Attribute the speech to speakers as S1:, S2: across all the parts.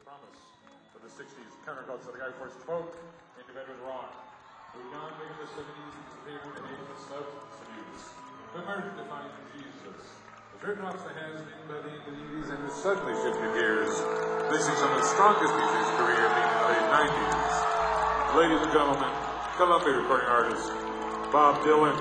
S1: promise of the 60s counterculture that the guy first spoke into veteran rock. Moving on, making the 70s, the favor and age of substance abuse. The emerged defining Jesus. The written off the has-been by the end of the 80s and has suddenly shifted gears, placing some of the strongest music of his career being in the late 90s. Ladies and gentlemen, Columbia recording artist, Bob Dylan.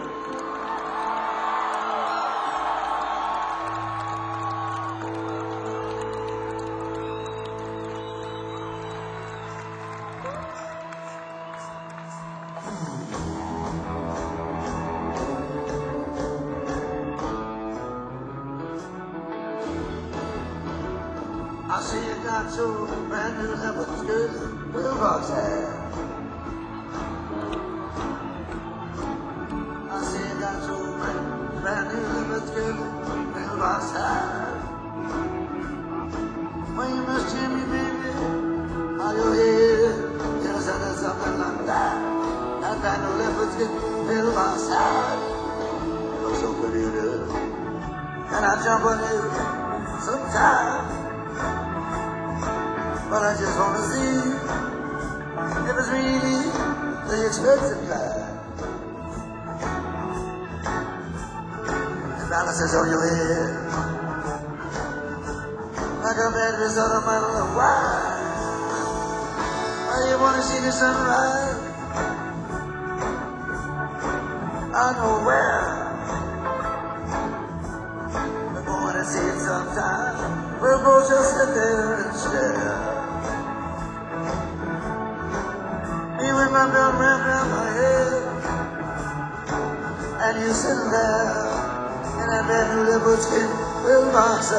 S2: I see you got your brand new leopard skirt, pillbox hat. I see you got your brand new leopard skirt, pillbox hat. When you must hear me, baby, how your head, you said something like that. That brand new leopard skirt, pillbox hat. You look so pretty, dude. And I jump on you sometimes. But I just want to see if it's really the expensive kind. The balances on your head like a bad result of my little wine. Oh, you want to see the sunrise? I know where. We're going to see it sometime. We'll both just sit there and stare. With my belt wrapped around my head, and you sitting there in that brand new leopard skin pillbox.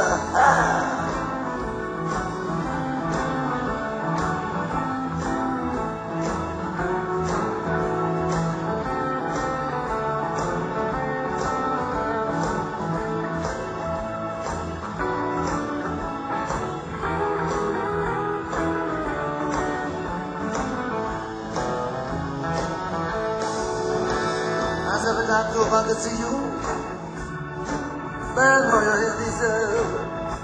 S2: Every time I go back to see you, burn for your heavy serve.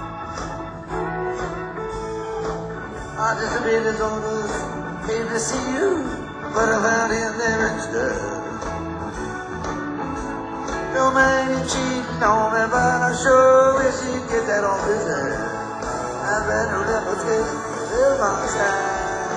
S2: I disobeyed his orders, came to see you, but I found him there instead. No man, you cheating on me, but I sure wish he'd get that off his head. I better never get to my side.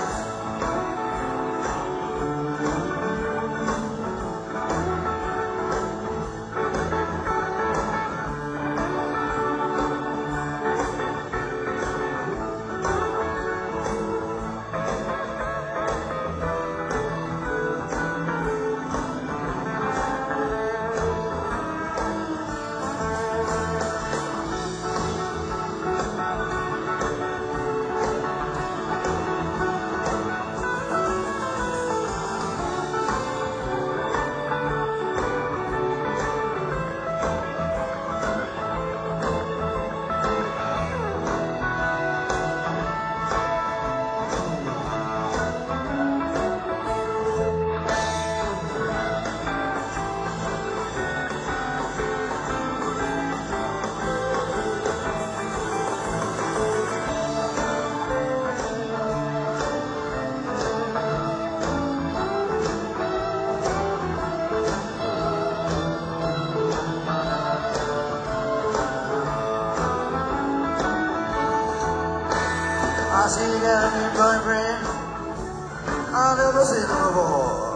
S2: I see you got a new boyfriend, I'll never see no more.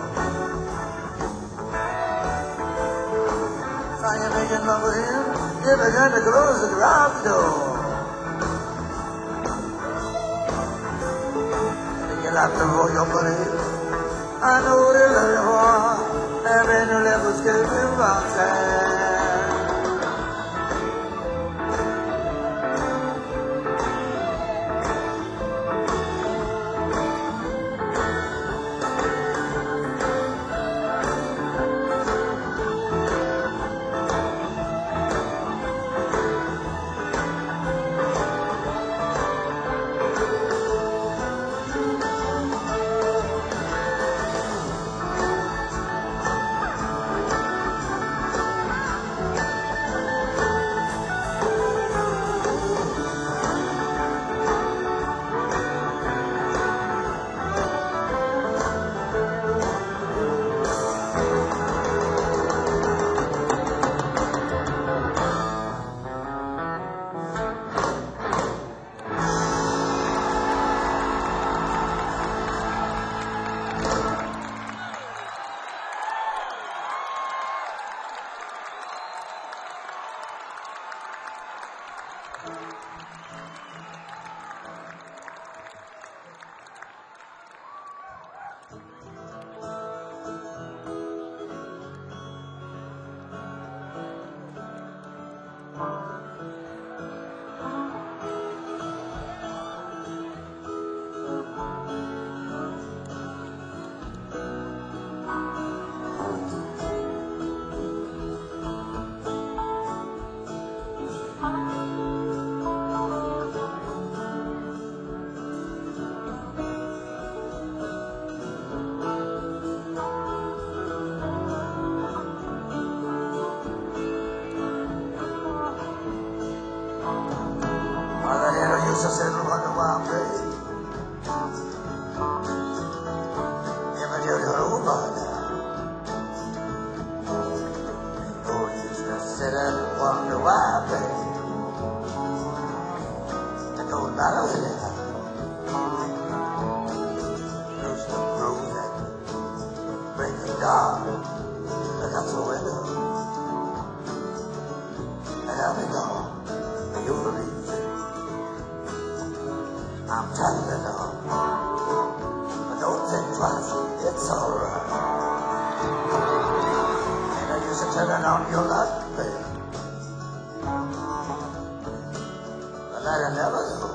S2: Are you making love with him? You're going to close the garage door. You like to roll your money, I know they love you more. Every new level's getting about time. used to sit and wonder why I'm great. Never did your old boy now. Oh, used to sit and wonder why I'm great. It don't matter where they are. Used to grow that break the dawn. Look out the window. And I'll be gone. You believe. I'm telling you now, but don't think twice, it's alright. And I used to turn it on your light, baby, but let it never go.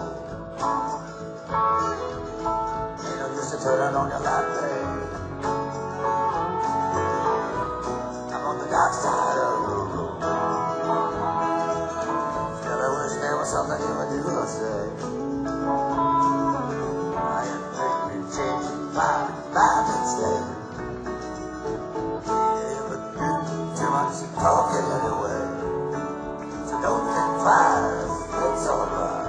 S2: And I used to turn it on your light, baby. I'm on the dark side of the road. Still I wish there was something you would do or say. By mistake. Yeah, but you too much talking anyway. So don't think twice, it's alright.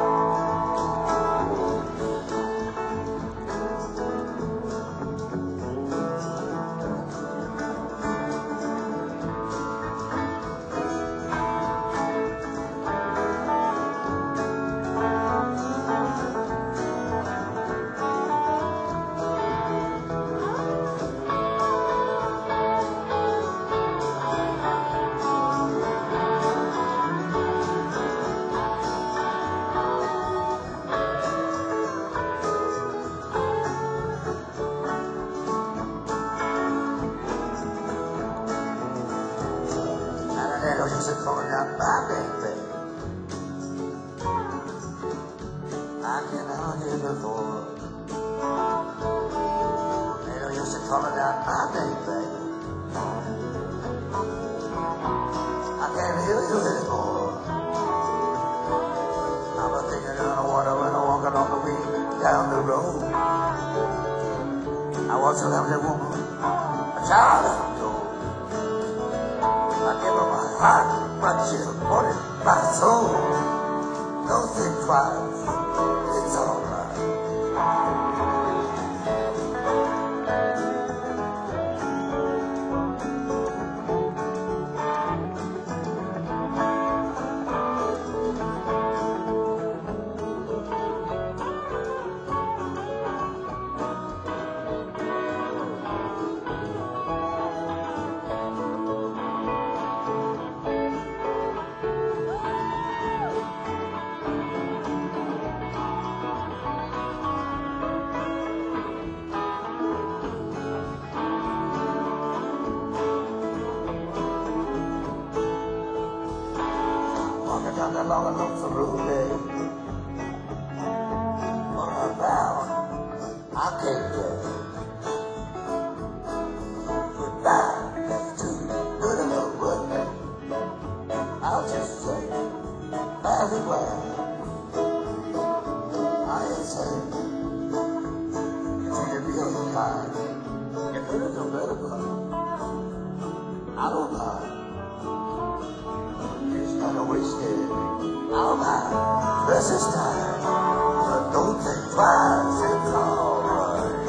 S2: I used to call it out my baby. I can argue before. They used to call it out my baby. I can't hear you anymore. I'm a thinking on the water when I'm walking on the way down the road. I watch a lovely woman, a child of gold. I give her my heart, but she wanted my soul. Don't think twice, it's alright. Down that long and lonesome road, babe. On her bound, I can't get goodbye. That's too good of a word. I'll just say, very well. I ain't saying if you be on the line, if there is no better blood, I don't mind. Kind of wasted all my precious time, but don't think twice, it's alright.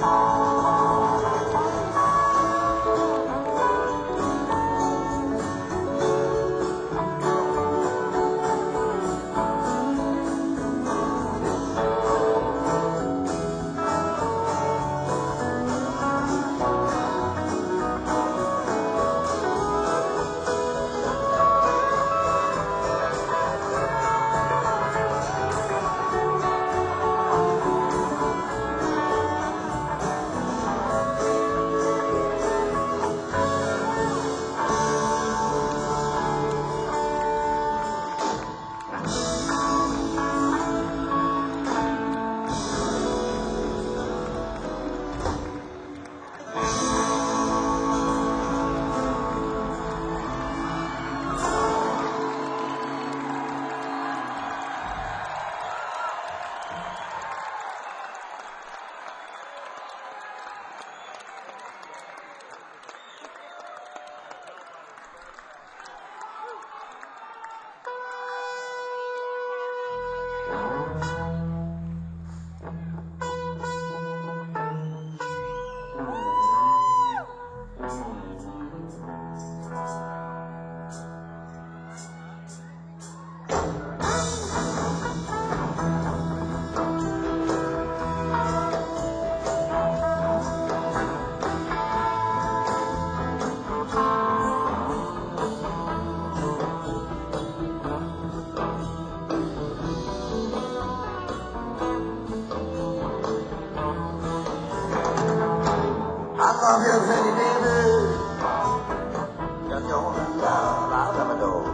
S2: love you, pretty baby. You're the only love I've ever known.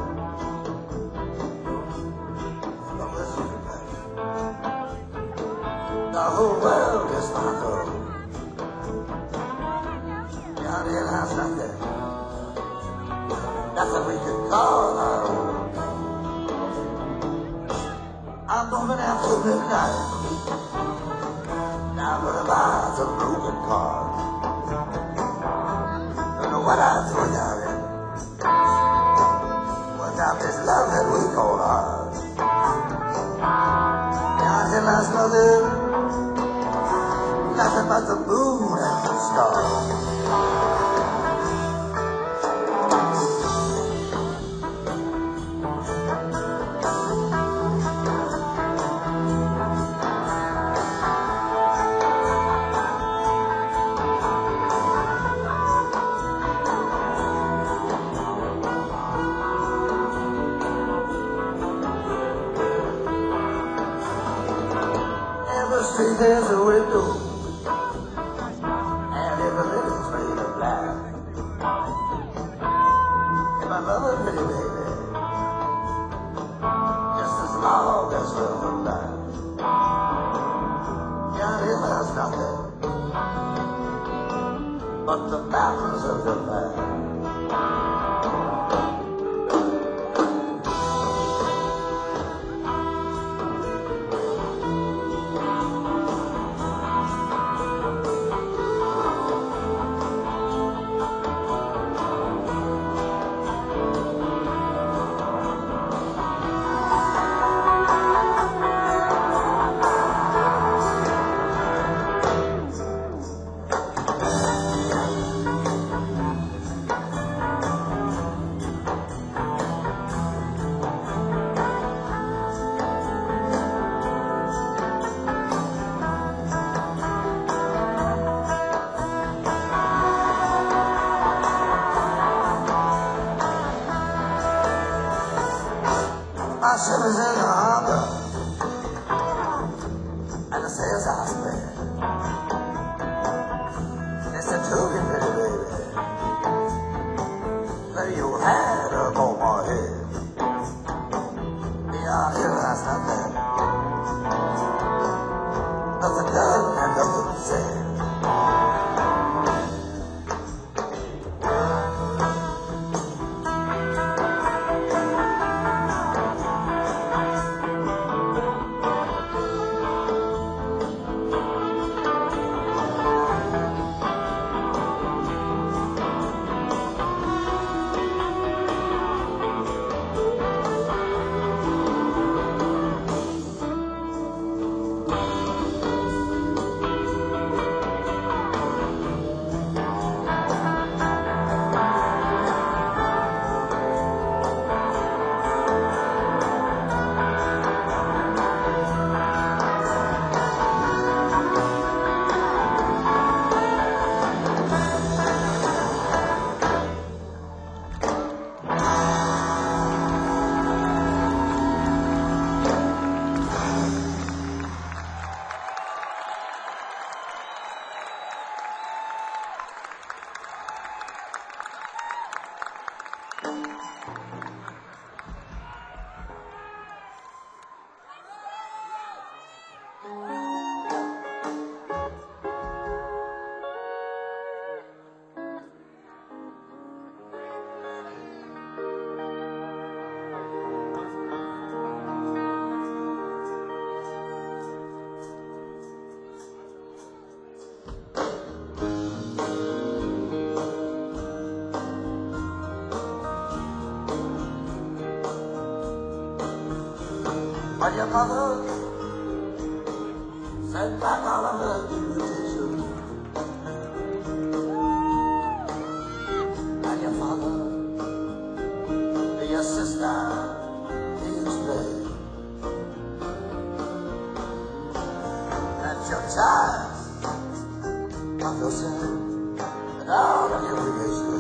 S2: But listen to me. The whole world is my home. God, it has nothing we can call our own. I'm moving after midnight, down to the bars of broken cars. Don't know what I threw down in. Without this love that we call ours. Down here lies nothing but the moon and the stars. There's a window, and every little's made of black. And my mother, pretty baby, just as long as we're alive. God, it has nothing but the mountains of Japan. My ship is in the harbor, and the sails are spread. Listen to me, pretty baby, lay your hand upon my head. Beyond here has nothing done and nothing said. But your mother sent back all of her invitations, and your father, your sister, is dead. And your time of yourself and all of your creation.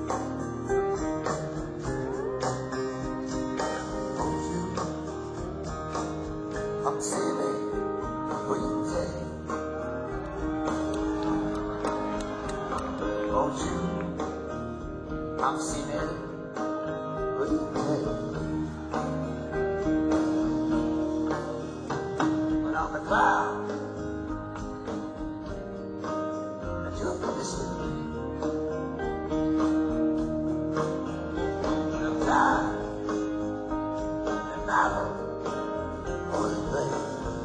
S2: Come see me when you take. I'm singing Green Day. But on the cloud that you're missing, the time and matter on the plane.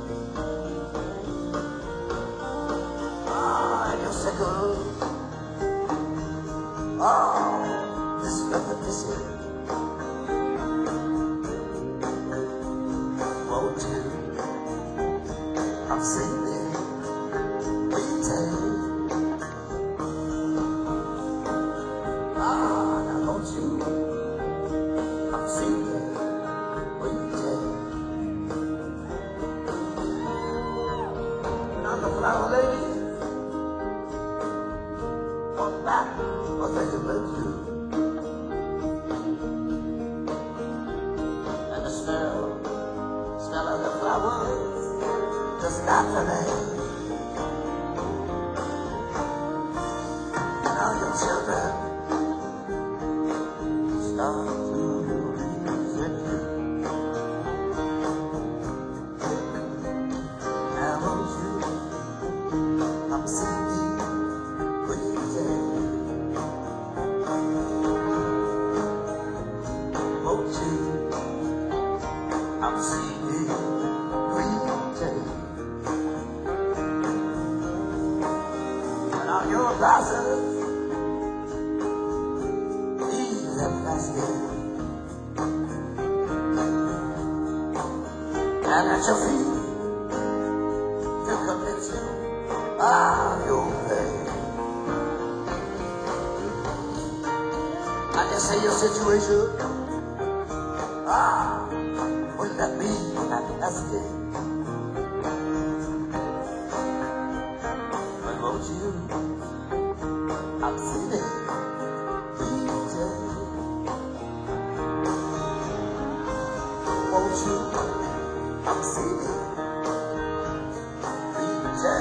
S2: And you're sickle. Oh, this repetition. Won't you? I'm singing, waiting. Now won't you? I'm singing, waiting. Now the flower lady, walk back, or they can let you. And the smell of the flowers just after me. Now your children start to resent you. Now won't you? I'm singing crazy. Won't you? I'm singing crazy. And on your glasses, these are plastic. And at your feet, to commit you your pain. I just say your situation, wouldn't that be fantastic? But won't you? I'm feeling easy. Won't you? I'm feeling easy.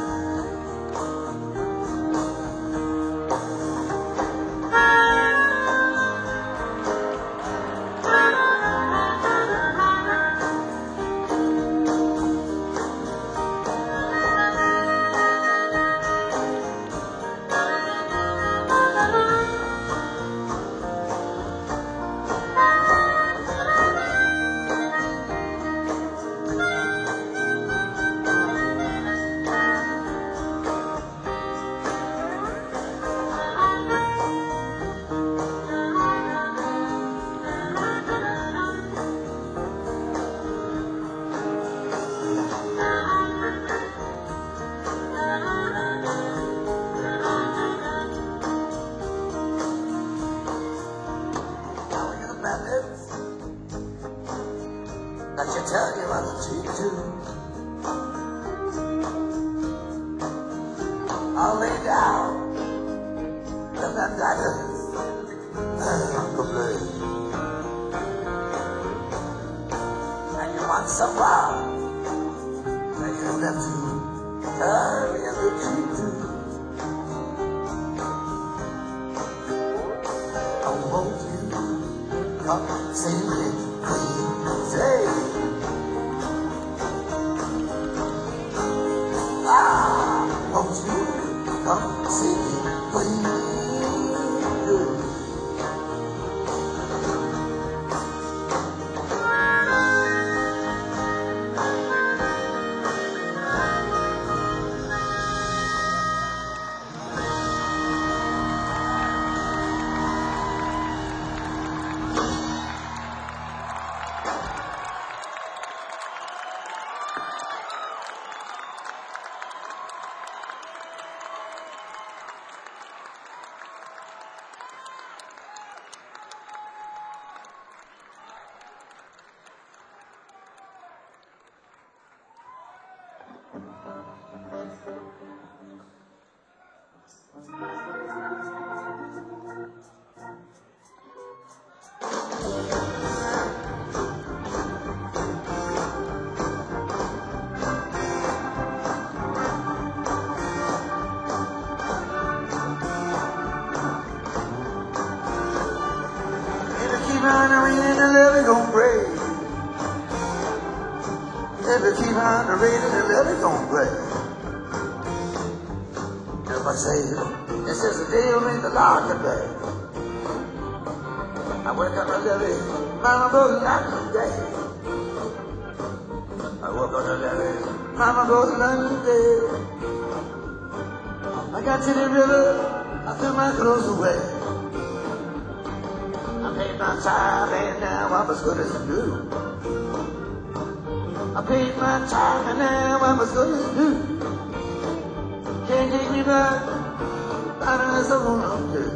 S2: That you tell your other cheek to. I'll lay down the bandanas and complain. And you want some love, and you don't have to tell your other cheek to. Oh, won't you come see me, please? Say. Won't you come see me, please? on the rain and the levee gon' break. If I say, this is the day when the Lord can beg. I wake up the levee, mama goes London day. I woke up the levee, mama goes London day. I got to the river, I threw my clothes away. I paid my time and now I'm as good as new. I paid my time and now I'm as good as new. Can't take me back, not unless I want to.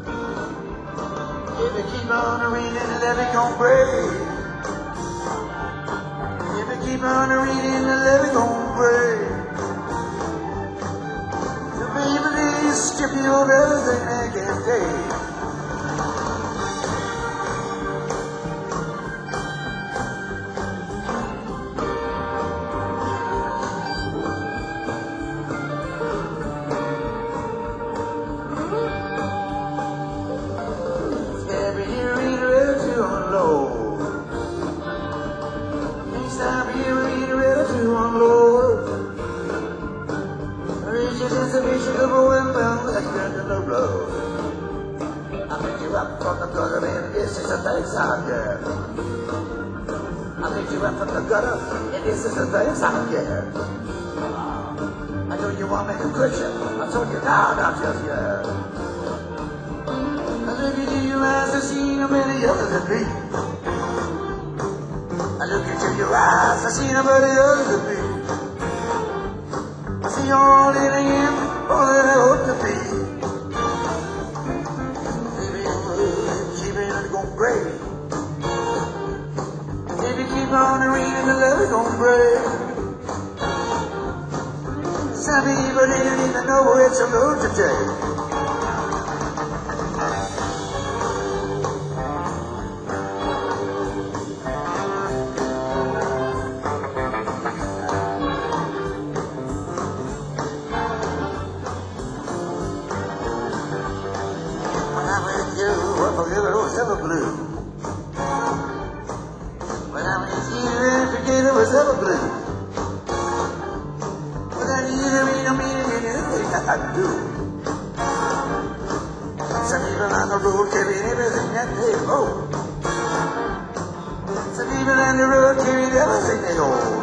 S2: If it keep on raining, the levee gon' break. If it keep on raining, the levee gon' break. The baby strip you of everything I can take. Up from the gutter, and this is the things I get. I picked you up from the gutter, and this is the things I get. I know you want me to Christian, I told you now, not just yet. I look into your eyes, I see nobody other than me. I look into your eyes, I see nobody other than me. I see you're all that I am, all that I hope to be. Break. If you keep on reading, the levee gon' break. Some people didn't even know it's a road to take. When I met you, I forget it was ever blue. When I met you, I forget it was ever blue. Without you, there ain't no meaning in anything I do. Some people on the road carrying everything that they own. Some people on the road carrying everything they own.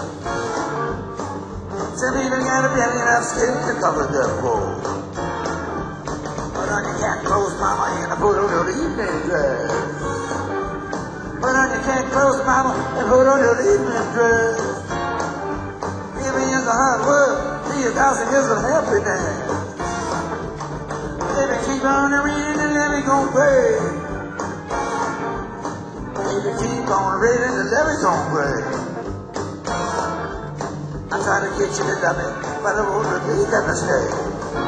S2: Some people got a belly enough skin to cover their clothes. Put on your cat clothes, mama, and put on your evening dress. Put on your cat clothes, mama, and put on your evening dress. Give me in the hard work, see 1,000 years of happiness. Let me keep on reading and let me go pray. Let me keep on reading and let me go pray. I'm trying to get you to love me, but I won't repeat that mistake.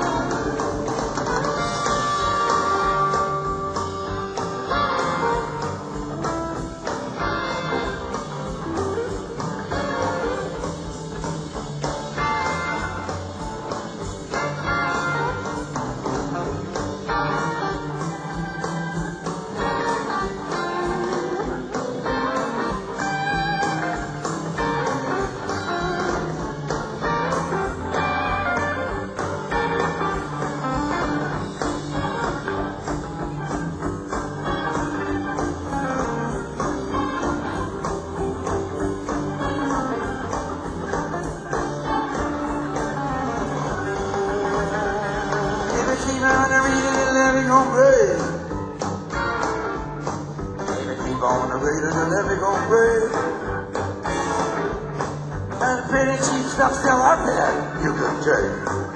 S2: Keep on reading and let me go pray. Keep on reading and let me go pray. And the pretty cheap stuff still out there, you can take.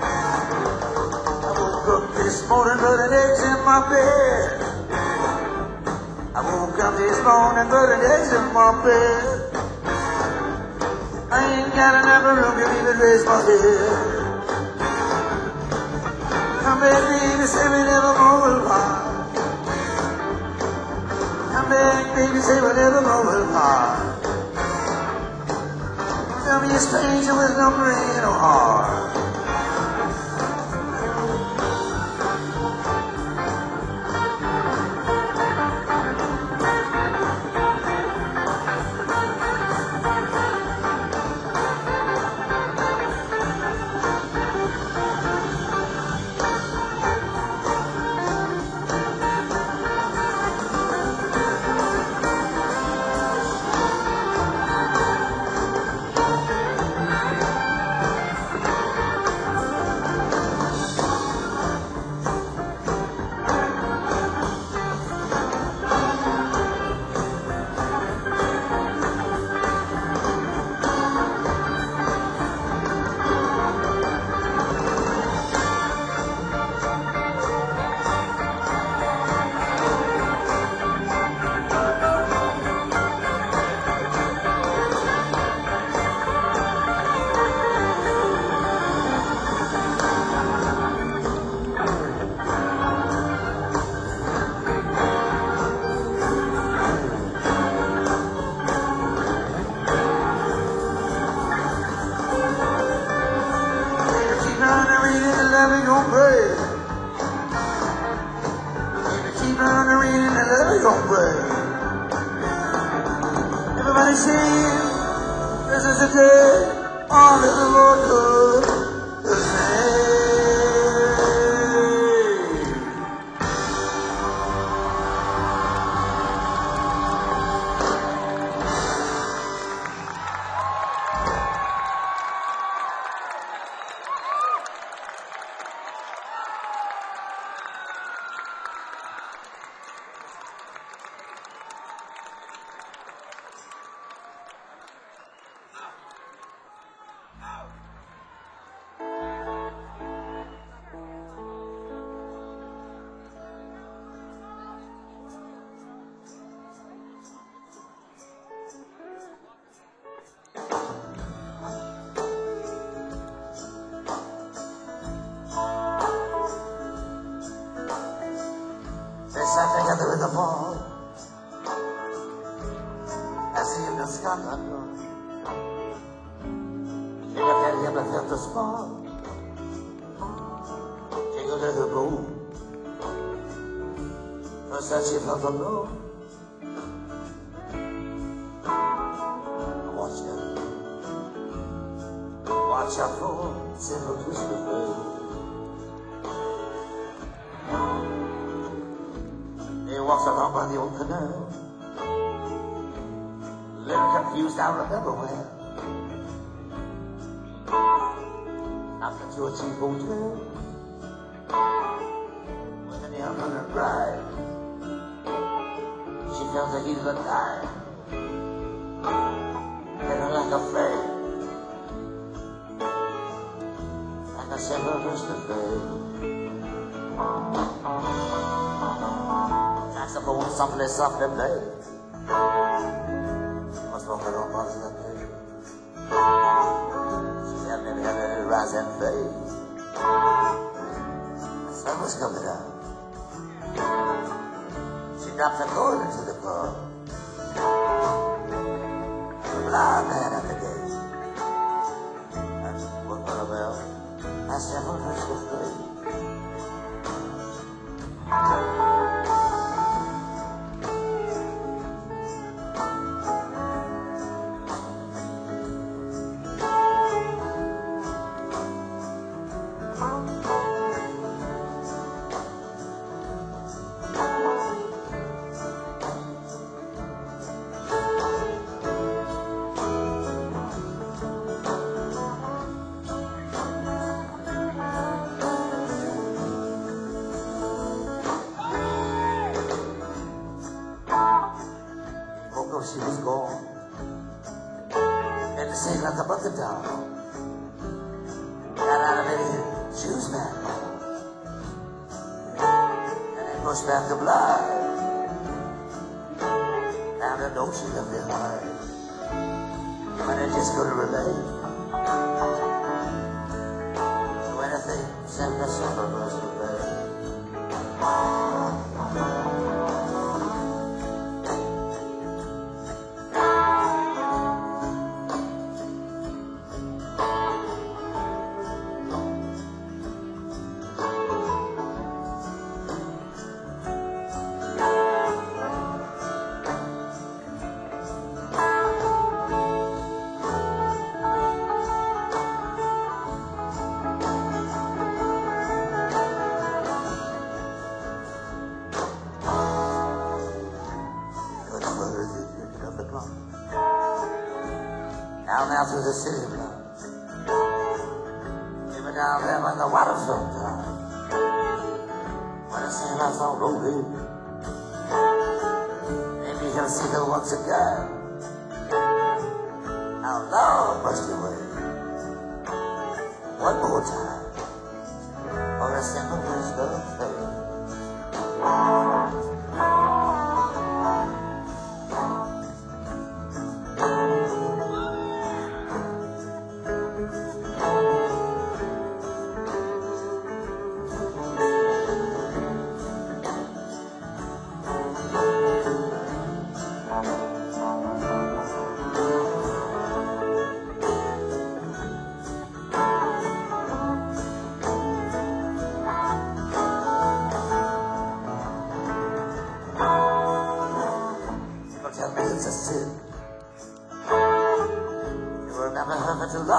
S2: I woke up this morning, putting eggs in my bed. I woke up this morning, putting eggs in my bed. I ain't got enough room to even raise my head. Come back, baby, say we never more will part. Come back, baby, say we never more will part. Tell me a stranger with no brain or heart. love we gon' pray. If we keep on reading, the love we gon' pray. Everybody sing, this is the day all that the Lord could say. They sat together in the fall as the evening sky got low. She looked at him and felt the spark jingle in her bow. First that she felt alone. Watch her for several twists of fate. They walked along by the old canal, a little confused, I remember where. After to a cheap hotel, with an young bride, she felt the heat of the night, and her like a flame, like a silver burst of flame. Saxophone softly, softly played. What's wrong with all bodies that play? She had me let it rise and fade. The sun was coming down. She dropped the gold into the club. The blind man at the gate. And what for a bell? I shambled her swiftly. She was gone, and the same like a bucket down. Got out of any shoes man, and they pushed back the blind. Found a note she left behind, but I just couldn't relate to anything except the silver burst of rain. Now through the city block, even down there by the waterfront down, when the sailors all roll in, maybe he'll see her once again. Now love must away, one more time, for a simple burst of faith.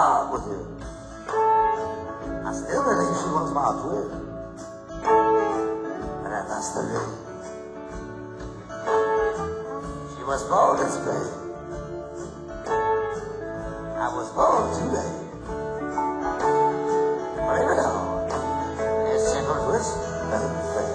S2: part with you. I still believe she was my twin. But that's the day. She was born this day. I was born today. Believe it all. It's simple twist and fate.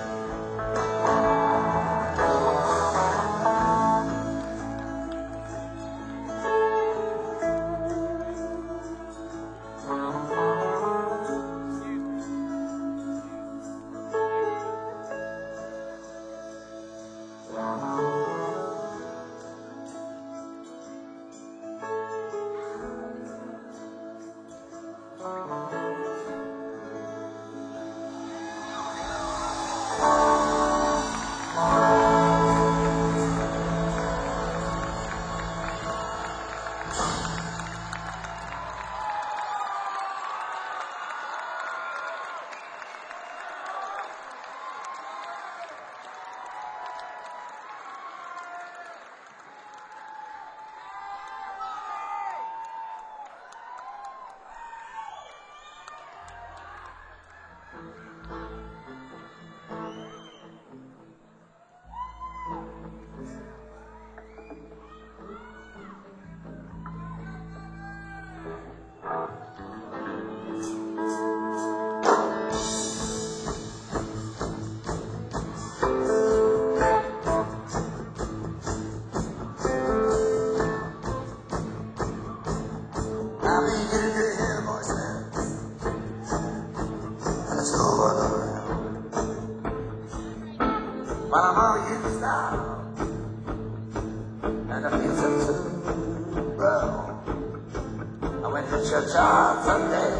S2: But I'm all used now, and I feel so too. Well, I went to church on Sunday,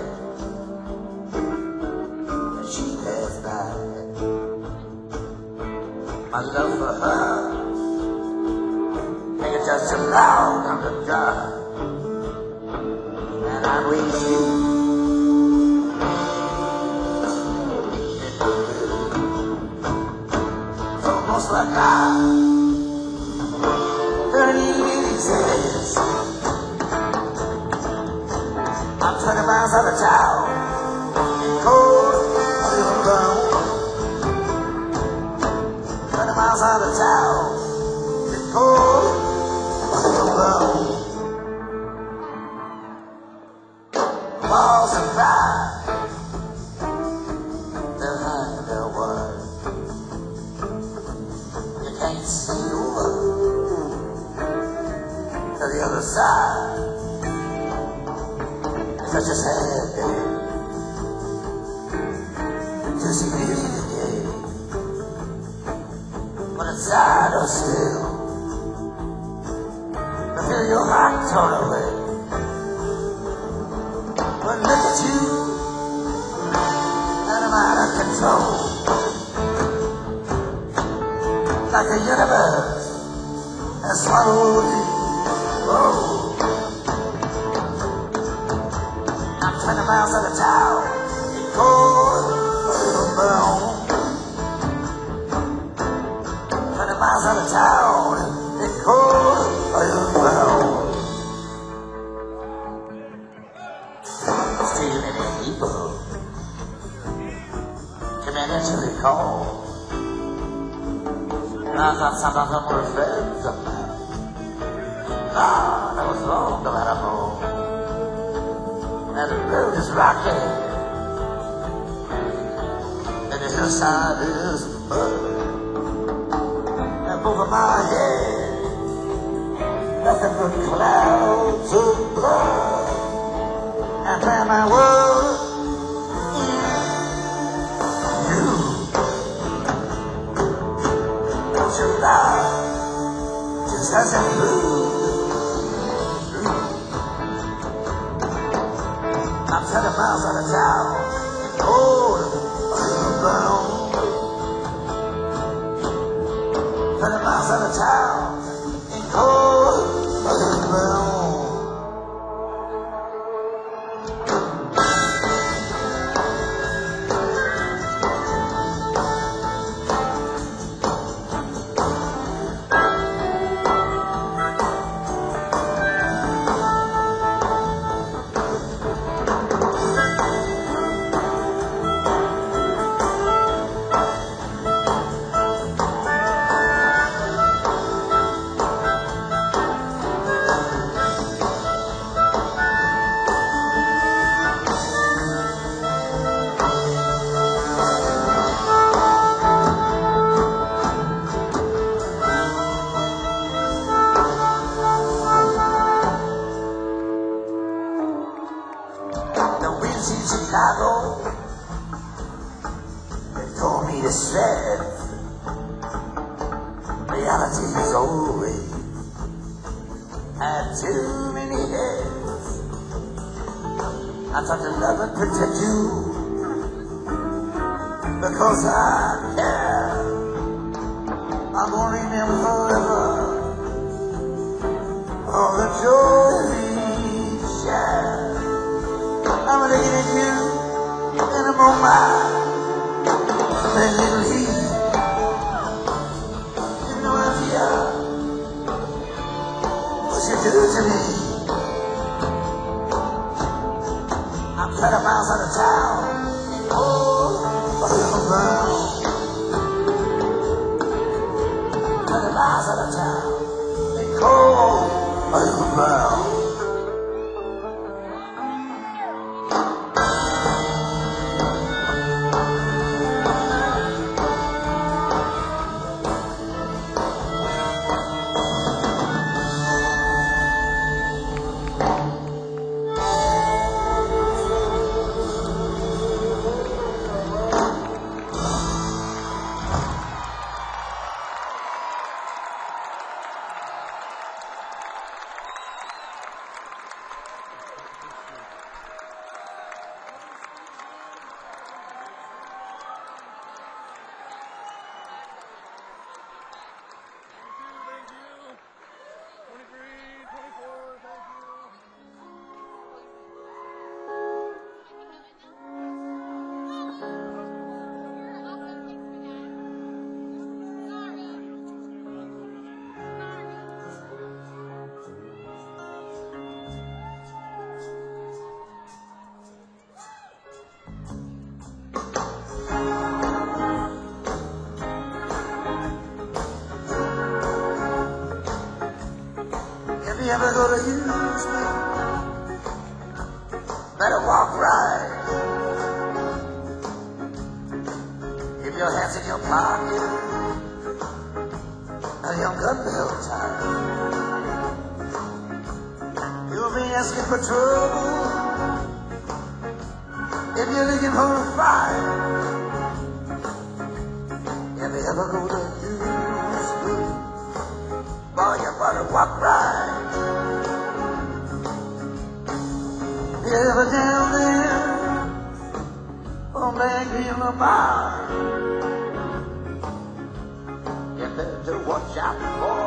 S2: and she passed by. My love for her, make it just too loud on the drive, and I wish you. Like I 30 years. I'm 20 miles out of town, cold, alone. 20 miles out of town, cold, alone. Walls and fire, they're high, they're wide. Can't see over to the other side. Cause I just had to see me again. But inside or still, I feel your heart torn away. But look at you, and I'm out of control. Like the universe has swallowed me. Oh, I'm 20 miles out of town, in cold, brown. 20 miles out of town, in cold, brown. Too many people come in and really call. I thought sometimes I'm more friends of mine. Ah, that was wrong to let them home. And the road is rocky, and the hillside is mud. And over my head, nothing but clouds of blood. And where my world your love just hasn't moved. I'm 20 miles out of town, cold, brown. 20 miles out of town, cold, brown. Chicago, they told me to shred. Reality's always had too many heads. I thought to love and protect you because I care. I'm gonna remember forever all the joy we shared. I'm looking at you and I'm on my little heat. You have no idea what you do to me. I'm 20 miles out of town. Oh, a little brown. 20 miles out of town. They call a little brown. If you ever go to Houston, better walk right. Keep your hands in your pocket and your gun belt tight. You'll be asking for trouble if you're looking for a fight. If you ever go to Houston, boy, you better walk right. If you're ever down there on Bankville Lamar, you better watch out for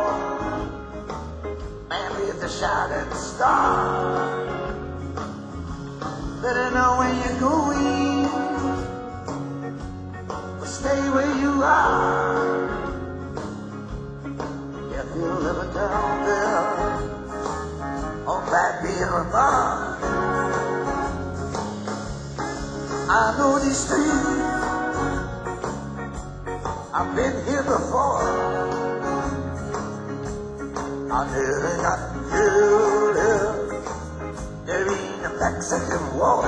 S2: man with the shining star. Better know where you're going, but stay where you are. If you're living down there on Bankville Lamar, I know these streets, I've been here before. I nearly got killed here during the Mexican War.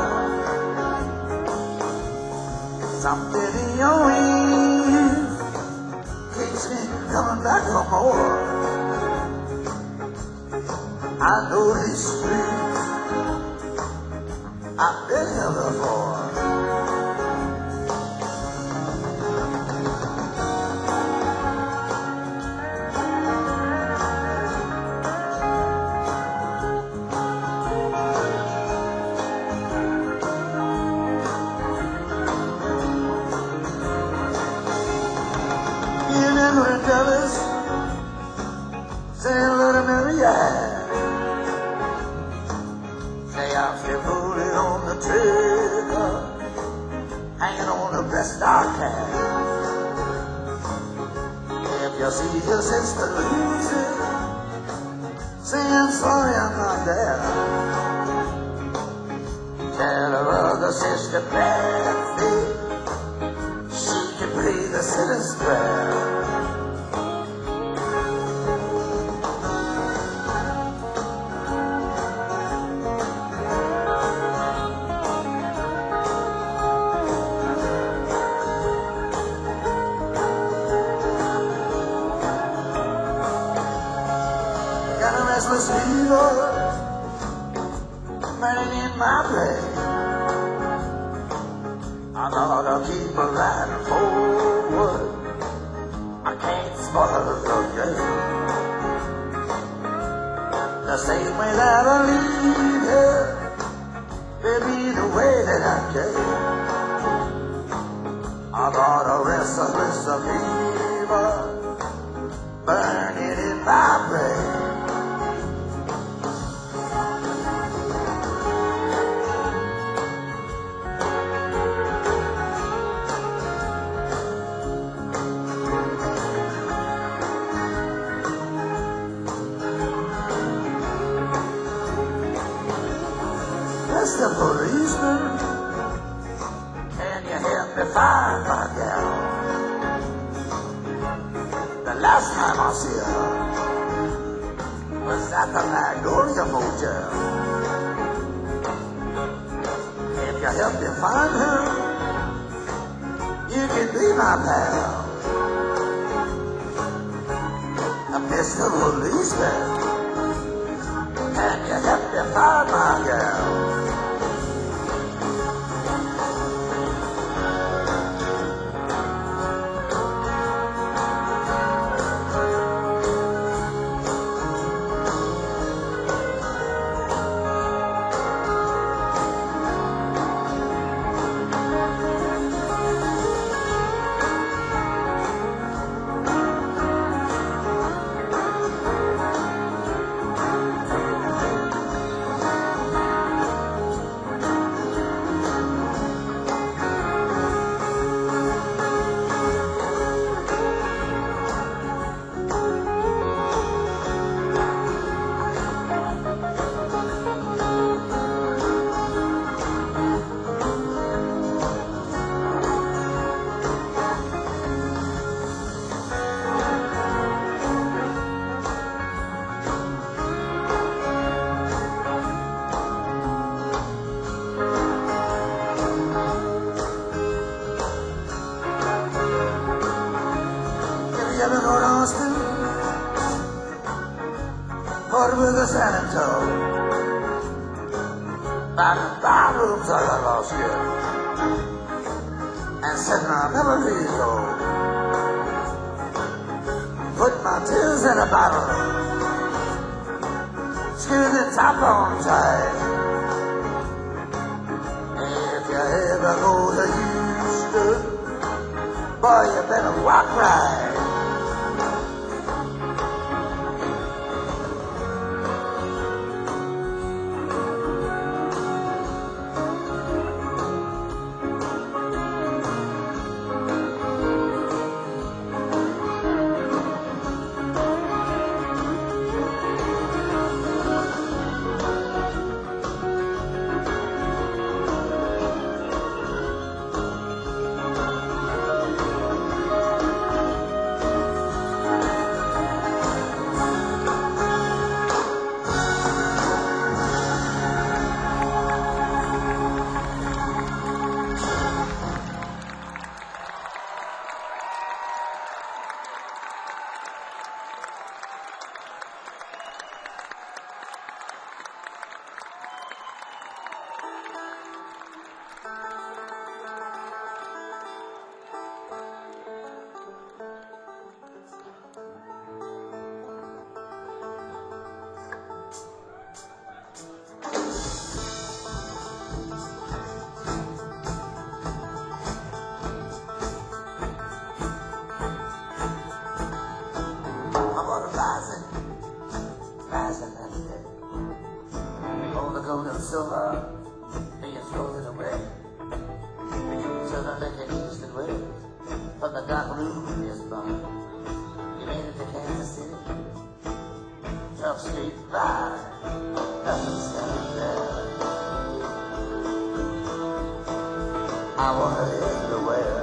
S2: Something in your ways keeps me coming back for more. I know these streets, I've been here before. Dallas, say hello to Marianne. Say I'm still holding on the trigger, hanging on the best I can. If you see your sister losing, say I'm sorry I'm not there. Tell her other sister Betsy, she can play the sinner's prayer. Restless fever burning in my brain. I gotta keep a riding forward. I can't spoil the game. The same way that I leave here will be the way that I came. I got a restless fever burning in my brain. Mr. Policeman, can you help me find my gal? The last time I see her was at the Magnolia Motel. If you help me find her, you can be my pal. Mr. Policeman, can you help me find my gal? You ever go to Austin? Port with a San Antonio. Found the bathrooms I lost you. And said my memories old. Put my tears in a bottle. Screw the top on tight. If you ever go to Houston, boy, you better walk right. Silver, being stolen away. So don't let it east and west, from the dark room is burned. You made it to Kansas City, tough street ride, nothing standing there. I want it everywhere.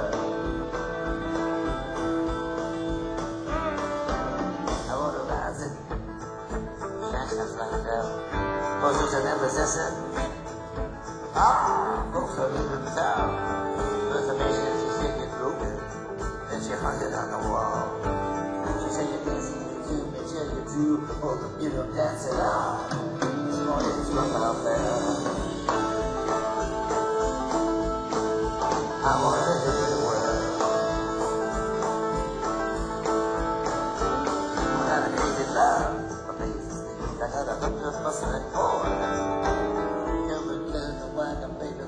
S2: I want to rise it, fashion's like that. Folks who never possess it. Folks who live in town. Reservation, she said get broken. Then she hung it on the wall. She said you're dancing to me till you do. Oh, you don't dance at all. Oh, it's rough out there. I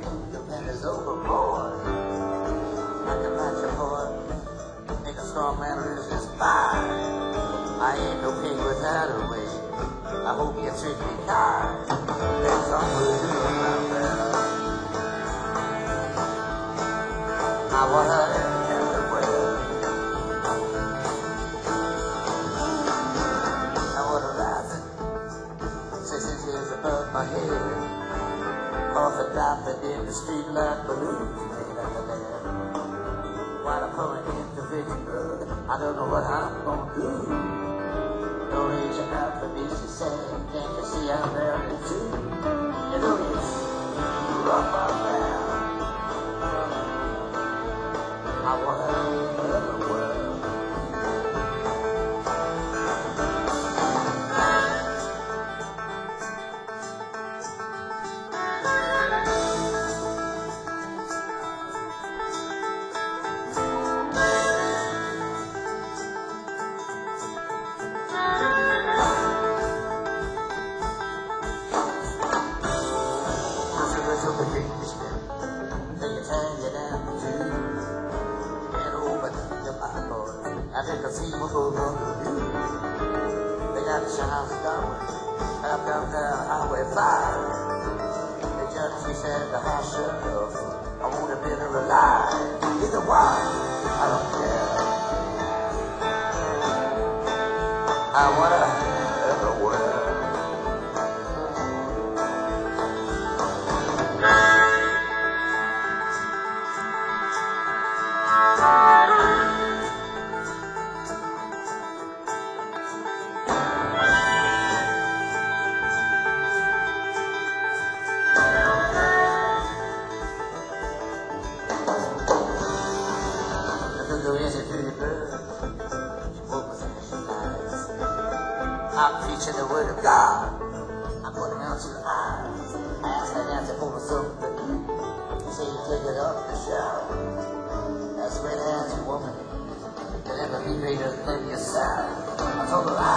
S2: your pennies overboard. I can match a poet, make a strong man lose his mind. I ain't no king without a way. I hope you treat me kind. There's somewhere you out there. I want her everywhere. I want her laughing 6 inches above my head. Off a diamond in the street like balloons made out of lead. While I'm pulling into Vicksburg, I don't know what I'm gonna do. Don't reach out for me, she said. Can't you see I'm very too? You know it's rough out there. I want her everywhere. I think I see what goes on to you. They got the shines going up down Highway 5. The judge, she said, the house sheriff, I want to be alive. Either one, I don't care. I want her everywhere. I'm preaching the word of God. I'm putting out your eyes. I asked that answer for something to eat. You say you take it off the shelf. That's a red handsome woman. You'll never be greater than yourself. I told her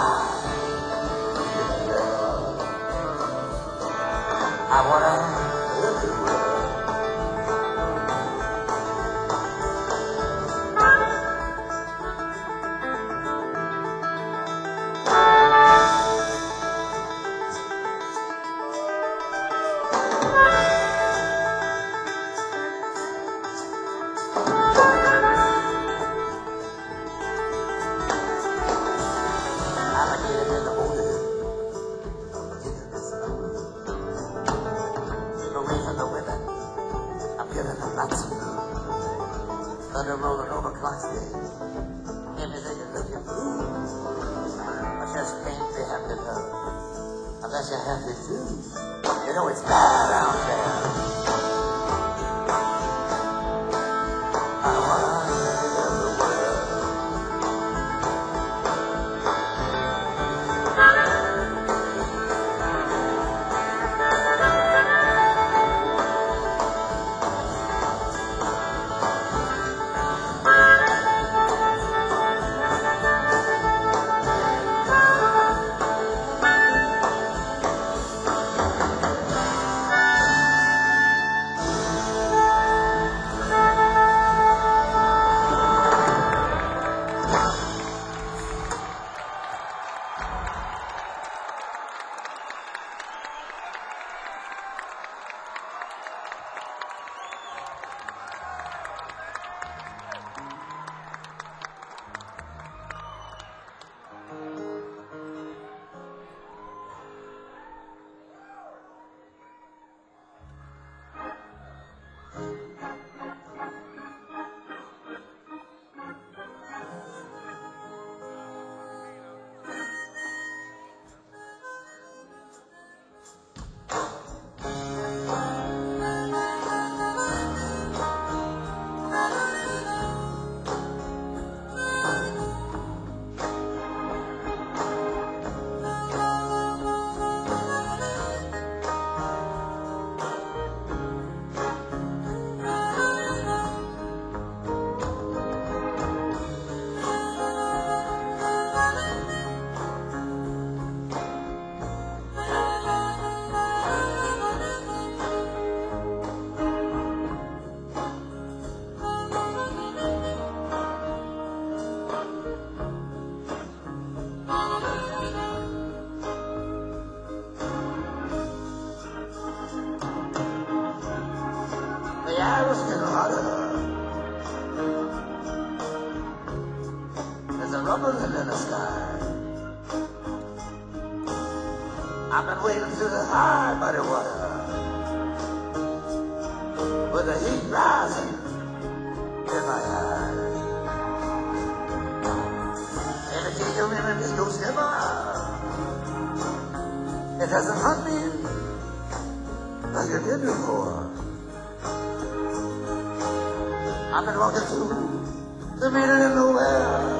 S2: I want her everywhere. Thunder rolling over Clarksville. Everything is looking blue. I just can't be happy though, unless you're happy too. You know it's bad out there. I want sky was getting hotter. There's a rumbling in the sky. I've been waiting through the high muddy water, with the heat rising in my eyes. And the king of enemies goes never. It doesn't hunt me like it did before. I've been walking through the middle of nowhere,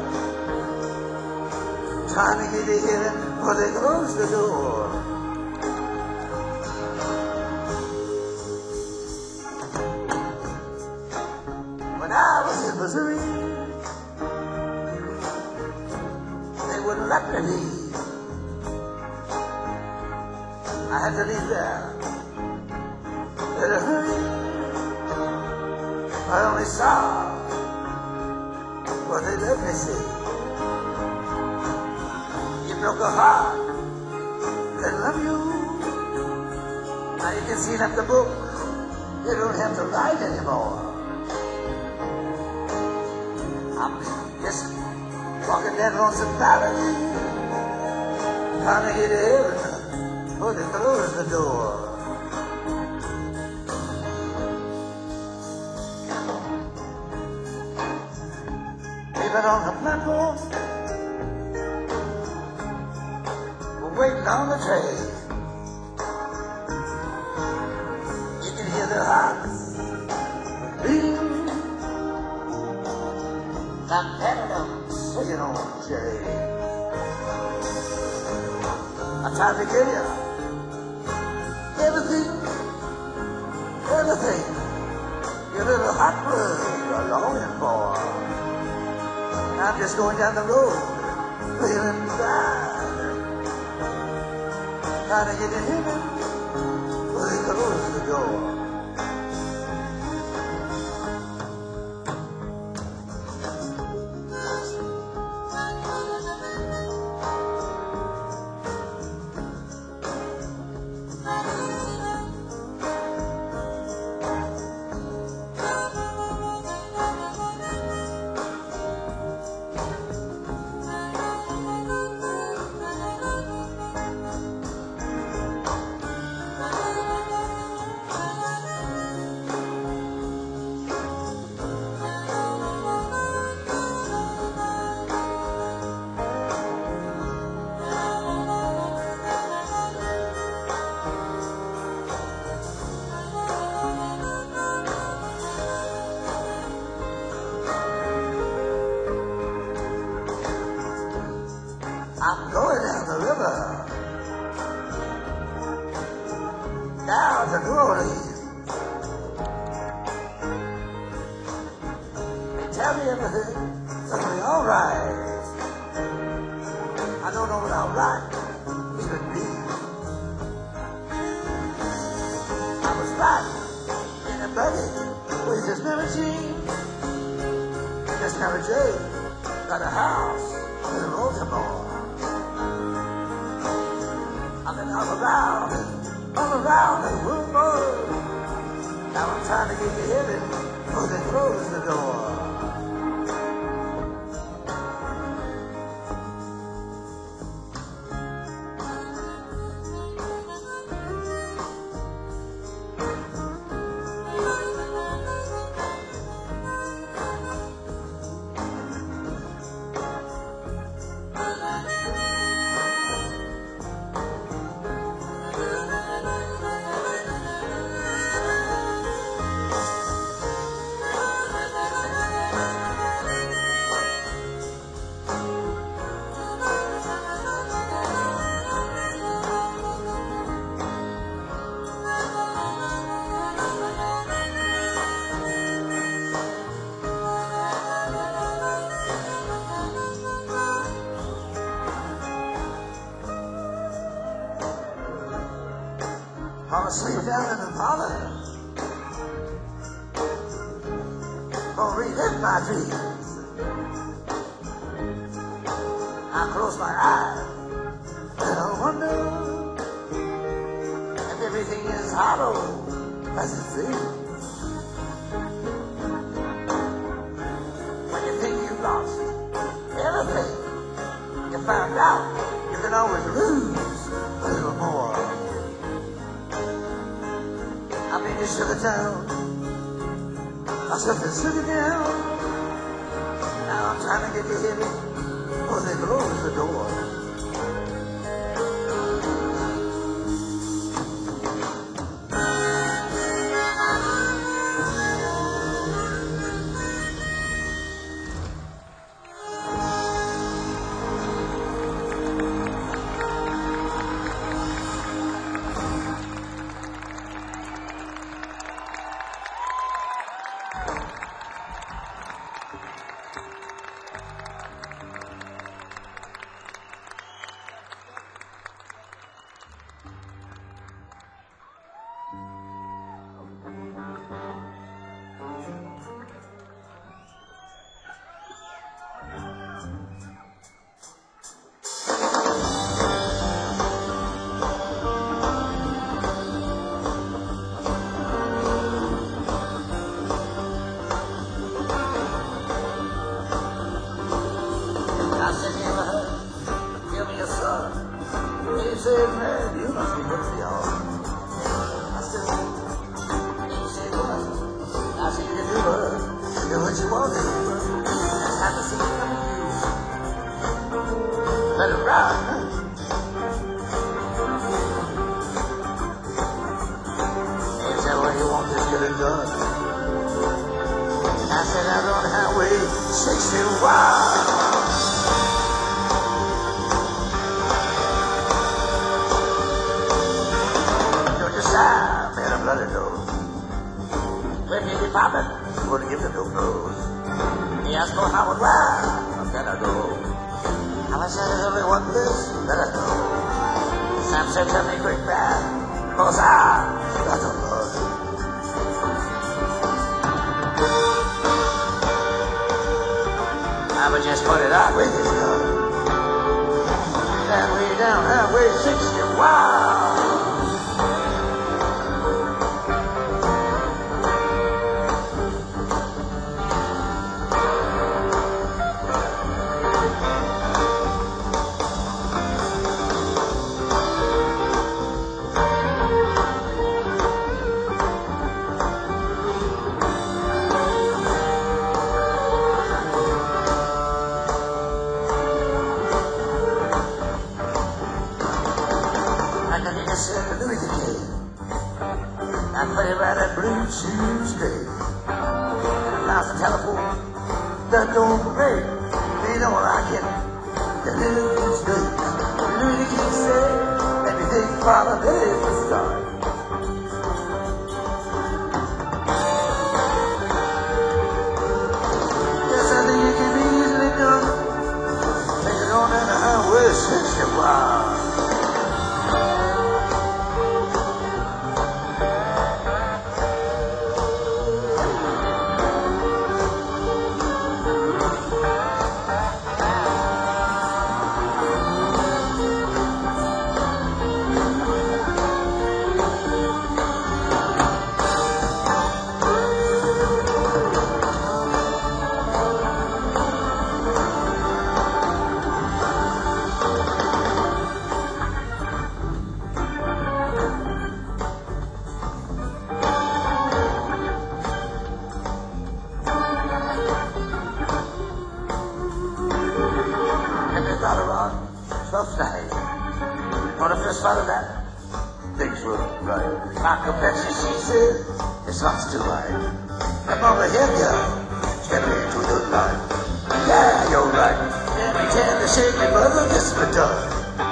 S2: trying to get to heaven before they close the door. When I was in Missouri, they wouldn't let me leave. I had to leave there in a hurry. I only saw what they let me see. You broke a heart that loved you. Now you can seal up the book. You don't have to write anymore. I'm just walking that lonesome valley, trying to get to heaven before they close the door. Even on the platform, we're waiting on the train. You can hear their hearts beating. I'm having them singing on Jay. I tried to give you everything, everything your little hot blood are longing for. I'm just going down the road, feeling bad, trying to get to heaven before they close the door. I'm going down the river, down to New Orleans. Tell me everything's gonna be all right. I don't know what all right even means. I was riding in a buggy with this never Jean. This never Jane got a house in Baltimore. I've been all around the world. Now I'm trying to get to heaven before they close the door. I'm asleep down in the parlor. Gonna relive my dreams. I close my eyes and I wonder if everything is hollow as it seems. found out you can always lose a little more. I'm in your sugar town. I shut the sugar down. Now I'm trying to get you heavy before they close the door. He said, man, you must be good for y'all. I said, he said, what? I said, you can do what you want to do. Just have to see it coming through. Let it ride, huh? He said, well, you want this get it done. I said, out on Highway 61. Let it go. When he be poppin', he wouldn't give the no nose. He asked for how and where, then I go. I said, there's only one place, let us go. Sam said, tell me quick, man, cause I got to run. I would just put it out with his gun. That way down Highway 60, wow. I put him at that blue shoes grave. Now's the telephone that don't break. They know where I get the little straight. Louis King said, everything Father did was done. Yes, I think it can be easily done. Take it on down the Highway 61. Tough night. When I first started that, things were right. My complexion, she said, it's not too high. Come on ahead, girl. Step into the light. Yeah, you're right. Let me tell the shaky brother, this is done.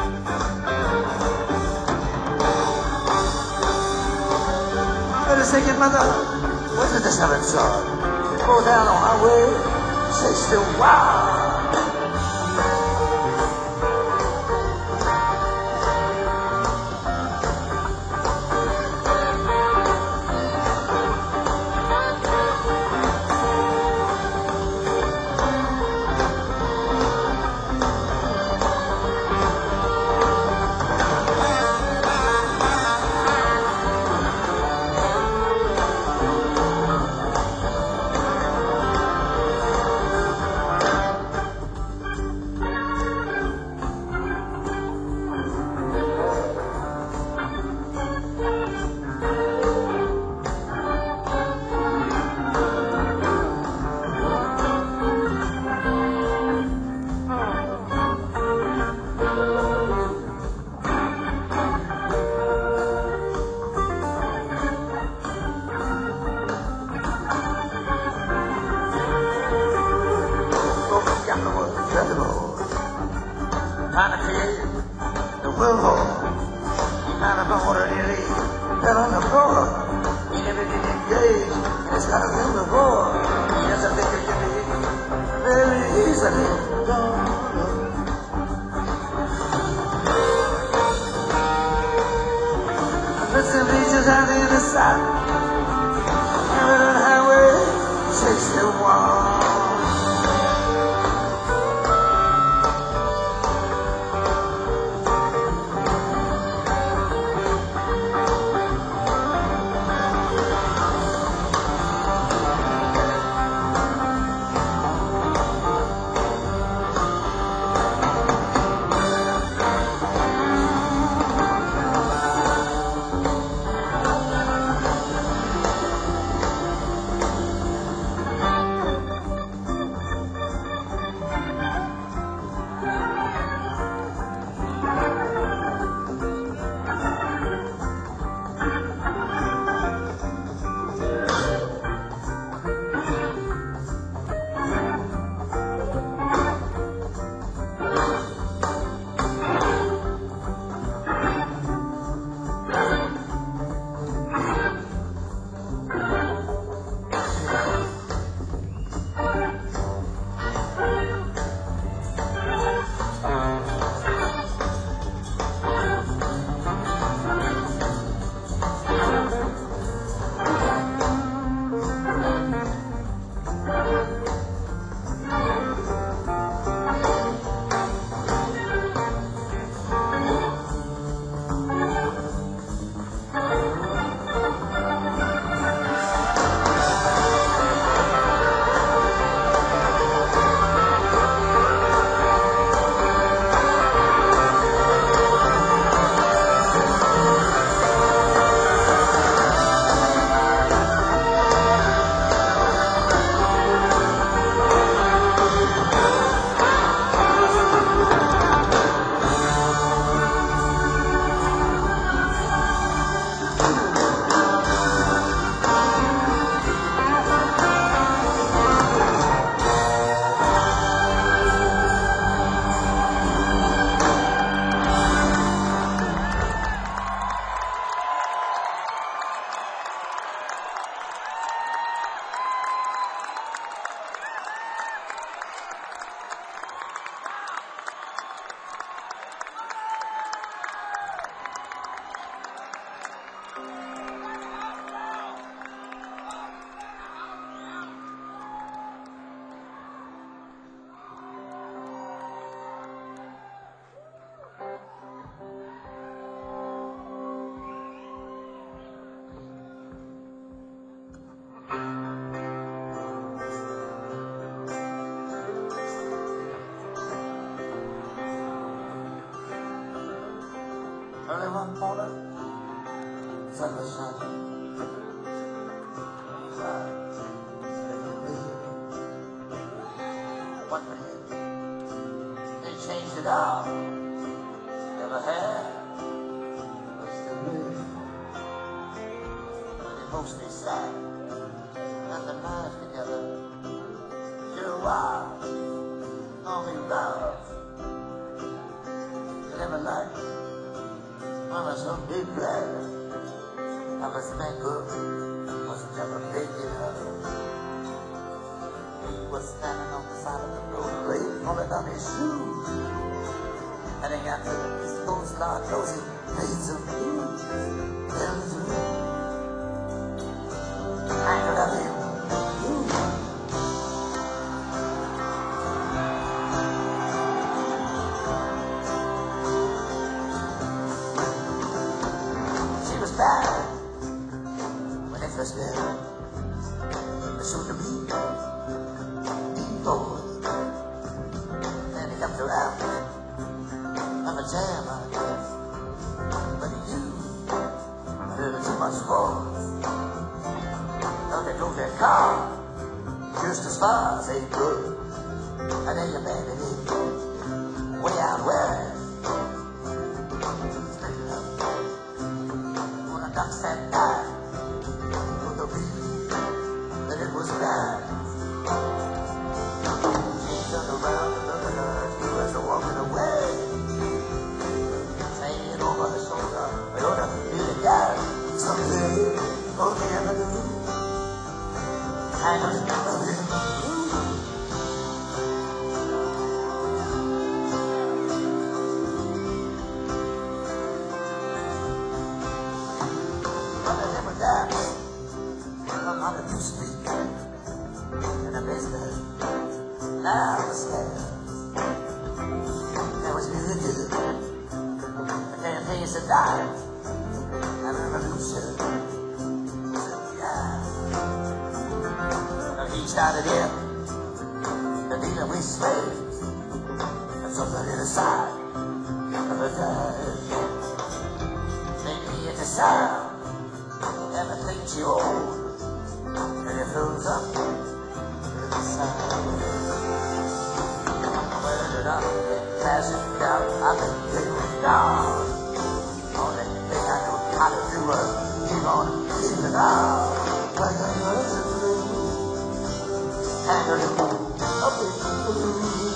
S2: Wait a second, mother. What's the seventh son? Go down on Highway 61. trying to take the willful. He found a border nearly fell on the floor. He never did engage in this kind of thing before. Yes, I think it can be very easily done. Listen, beaches on the other side. Cameron Highway 61. Early one morning, sun was shining. One minute, they changed it all. Never had, but still live. They mostly sat and the night together. Your wife, only love. You never liked. Mama, so big glad I was that good, was never big enough. He was standing on the side of the road, blade pulling on his shoes. And he got to the East Coast Lodge, those he paid some dues. Tell the truth, I could have him. When it was there, the soon to be boy. Then he comes around, I'm a jam, I guess. But you heard too much voice. Now they drove their car just as far as they could, and then you abandoned it way out west. Ducks that night for the reason that it was bad. She turned around and looked at her as he was walking away. Started in the dealer we slaves and somebody aside of the dive. Maybe it's a sound, everything you own, and it flows up to the side. Well, it up and pass it down, I can get it down. Only thing I know how to do is keep on keeping it out. Like I know handle it up in the blue.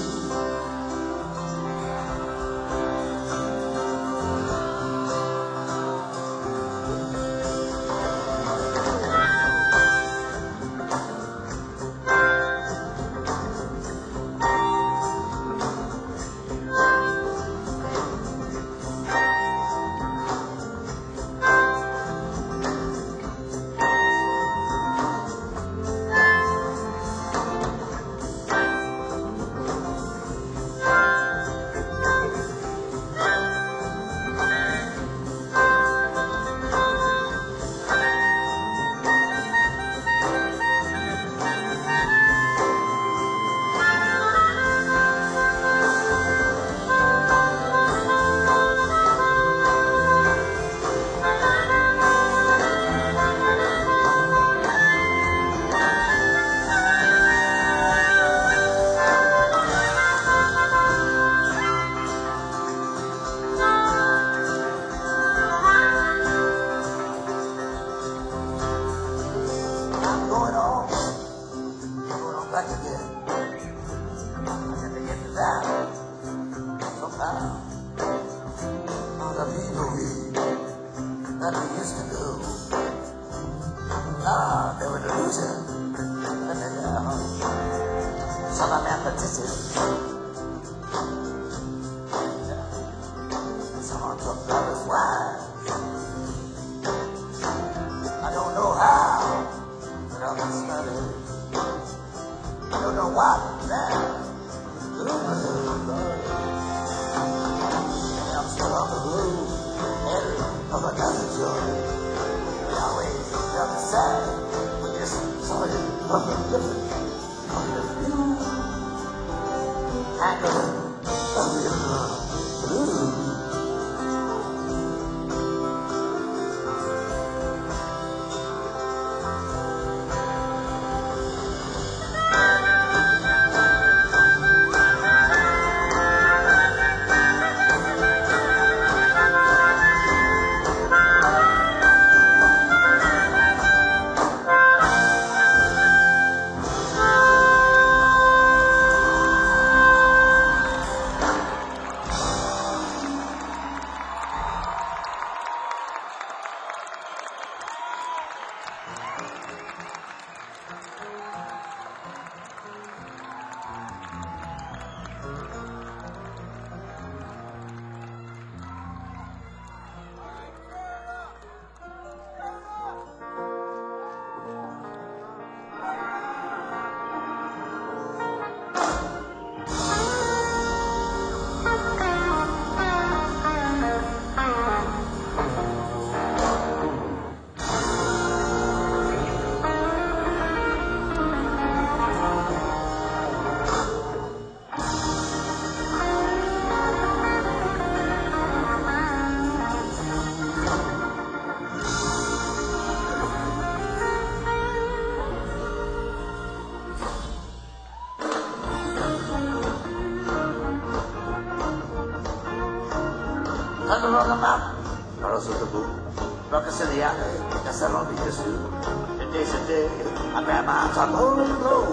S2: Thunder on the mountain, North of the moon. Ruckus in the alley, that's how long we just do. The day's a day, I grab my arms, I'm holding low.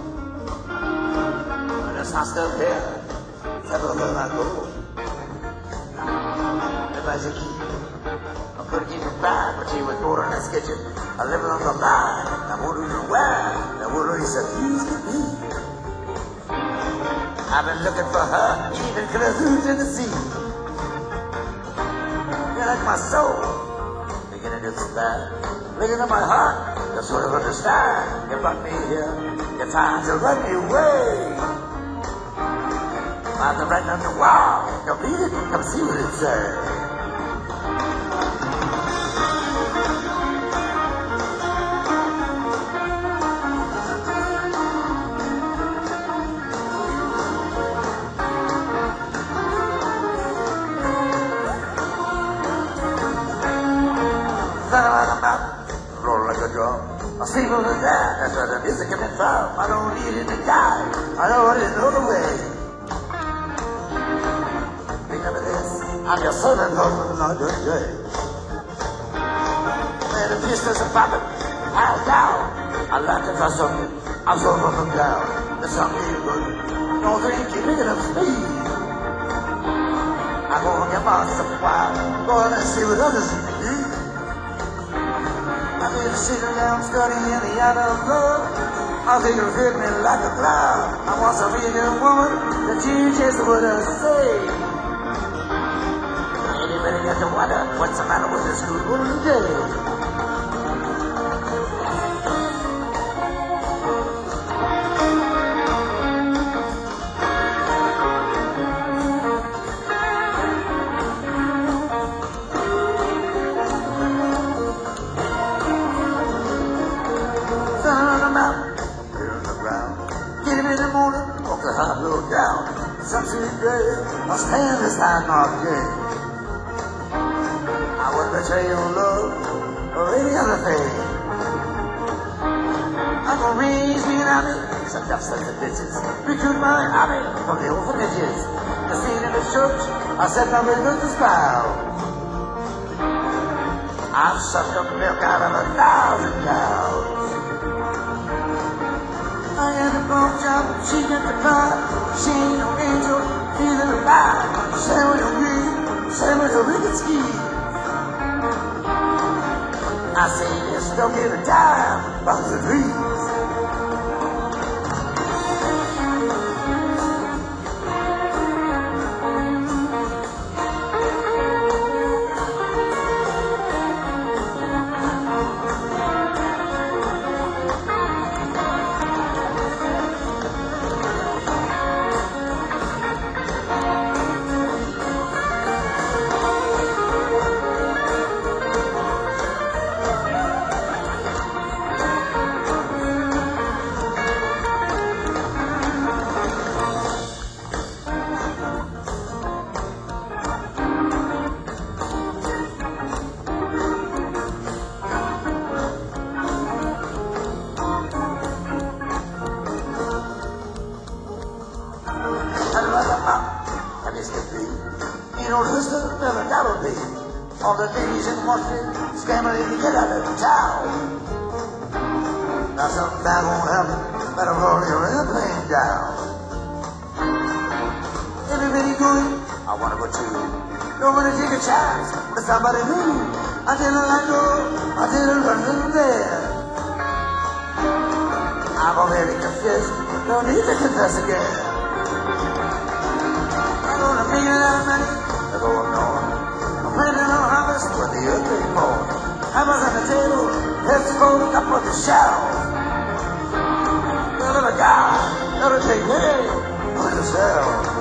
S2: But that's not still here, everywhere I go. Everybody's a key, I'm gonna keep it back, but you was born in this kitchen. I live on the line, I won't even where. as used to be. I've been looking for her, even closer to the sea. You're like my soul, beginning to expand. Looking at my heart, you sort of understand. You brought me here, you're trying to run me away. Find the right on the wall, come read it, come see what it says. Roll like a drum. I sleep on the ground. That's where the music coming from. I don't need it to die. I know it is no way. Remember this. I'm your servant, Lord, for the Lord your day. Man, the pistols are popping. How down? I like it for something. I'm so from down. The song is good. No thing keep picking up speed. I'm gonna get myself a while. Go on and see what others need. Sitting down studying the art of love. I think it'll hit me like a cloud. I want some real woman that you just wouldn't say. Anybody got to wonder what's the matter with this good woman today? I look down, some sweet grave, my stand is high marked gay. I would betray your love or any other thing. I'm gonna raise me an army, some duff sons of bitches, recruit my army from the orphanages. The scene in the church, I set my religious vow. I've sucked up milk out of 1,000 cows. I had a broke job, she got the car. She ain't no angel, feeling alive. Same with a weed, same with a wicked scheme. I say this, don't give a dime about the dreams. Never that'll be. All the ladies in Washington scrambling to get out of town. Now something bad won't happen. Better roll your airplane down. Everybody going, I wanna go too. Don't wanna take a chance with somebody new. I didn't let go, I didn't run in there. I'm already confessed, don't need to confess again. I'm gonna make it out of money. I'm planning on harvest with the earth being born. Hammers on the table, heads folded up on the shelf. Little guy, gotta take me on yourself.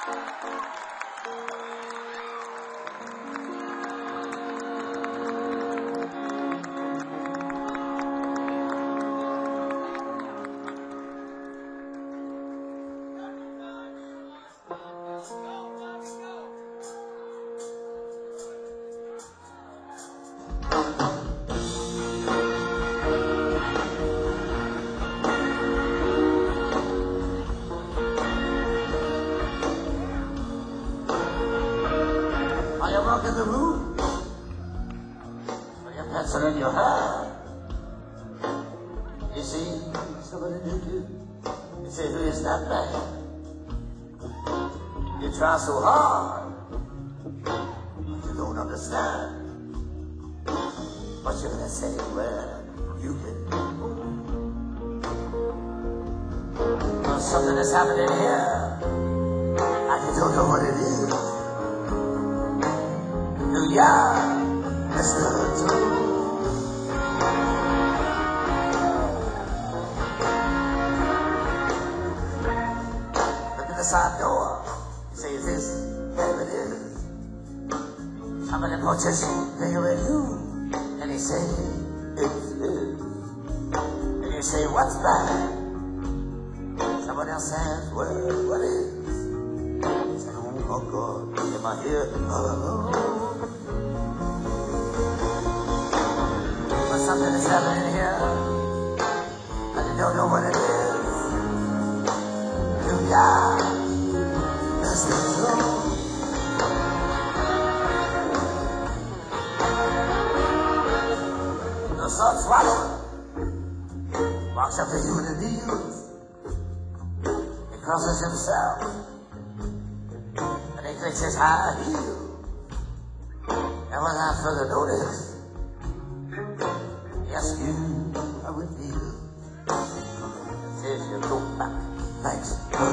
S2: Are you walking the room? With your pencil in your hand? You see somebody new to you? You say, who is that man? You try so hard, but you don't understand. What you're gonna say where you've been? Well, something is happening here, and you don't know what it is. Do ya, Mr. Joe? Look at the side door. You say, is this? There it is. Somebody puts his finger at you, and he say, it's this. And you say, what's that? Somebody else says, well, what is? You say, oh God, am I here? But something is happening here, and you don't know what it is. Do ya? Mr. Joe? The sun swallower walks up to you in the knees. He crosses himself, and he clicks his high heel. And without further notice, yes, you are with me. Says you go back. Thanks.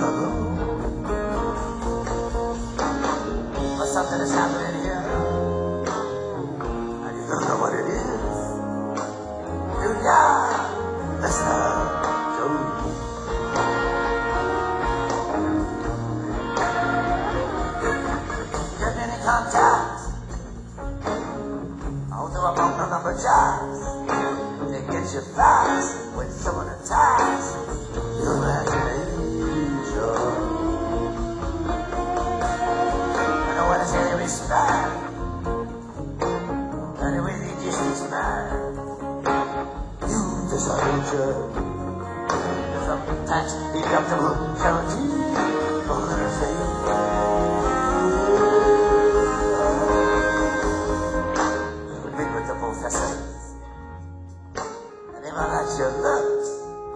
S2: But something is happening here, and you don't know what it is. Do ya, Mr. Joe? Get any contacts? I'll do a bumper number jobs. They get you fast when someone attacks your imagination. I don't want to say every smile. Anyway, they just smile. You decided to. There's a tax deductible guarantee for their faith. Meet with the professors, and they might like your nuts.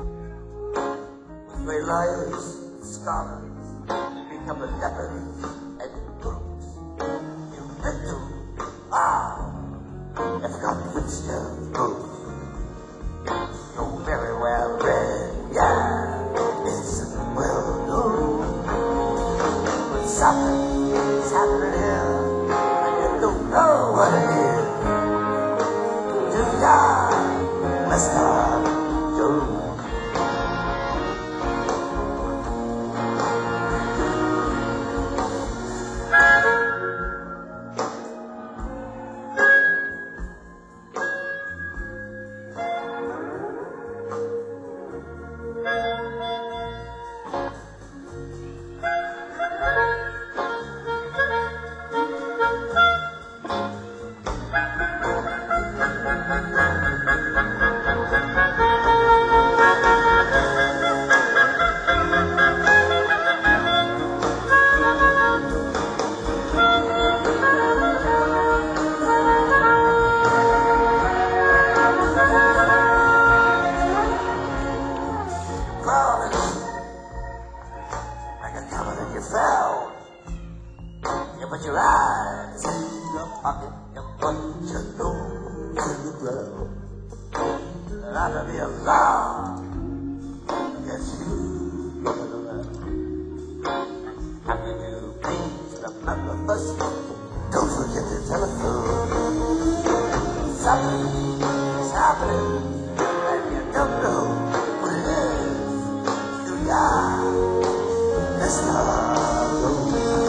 S2: With great lawyers, scholars, you become a leopard and brutes. You've been to, if not which your boots. You're very well read, yeah, it's well known. But something is happening here, and you don't know what it is. Do ya, Mr. Joe? Like a cover that you found. You put your eyes in your pocket, you put your nose in the ground. And I can be alarmed against you looking around. After you please remember first, don't forget the telephone. Something is happening, and you don't know what it is. Do ya? Mr. Joe?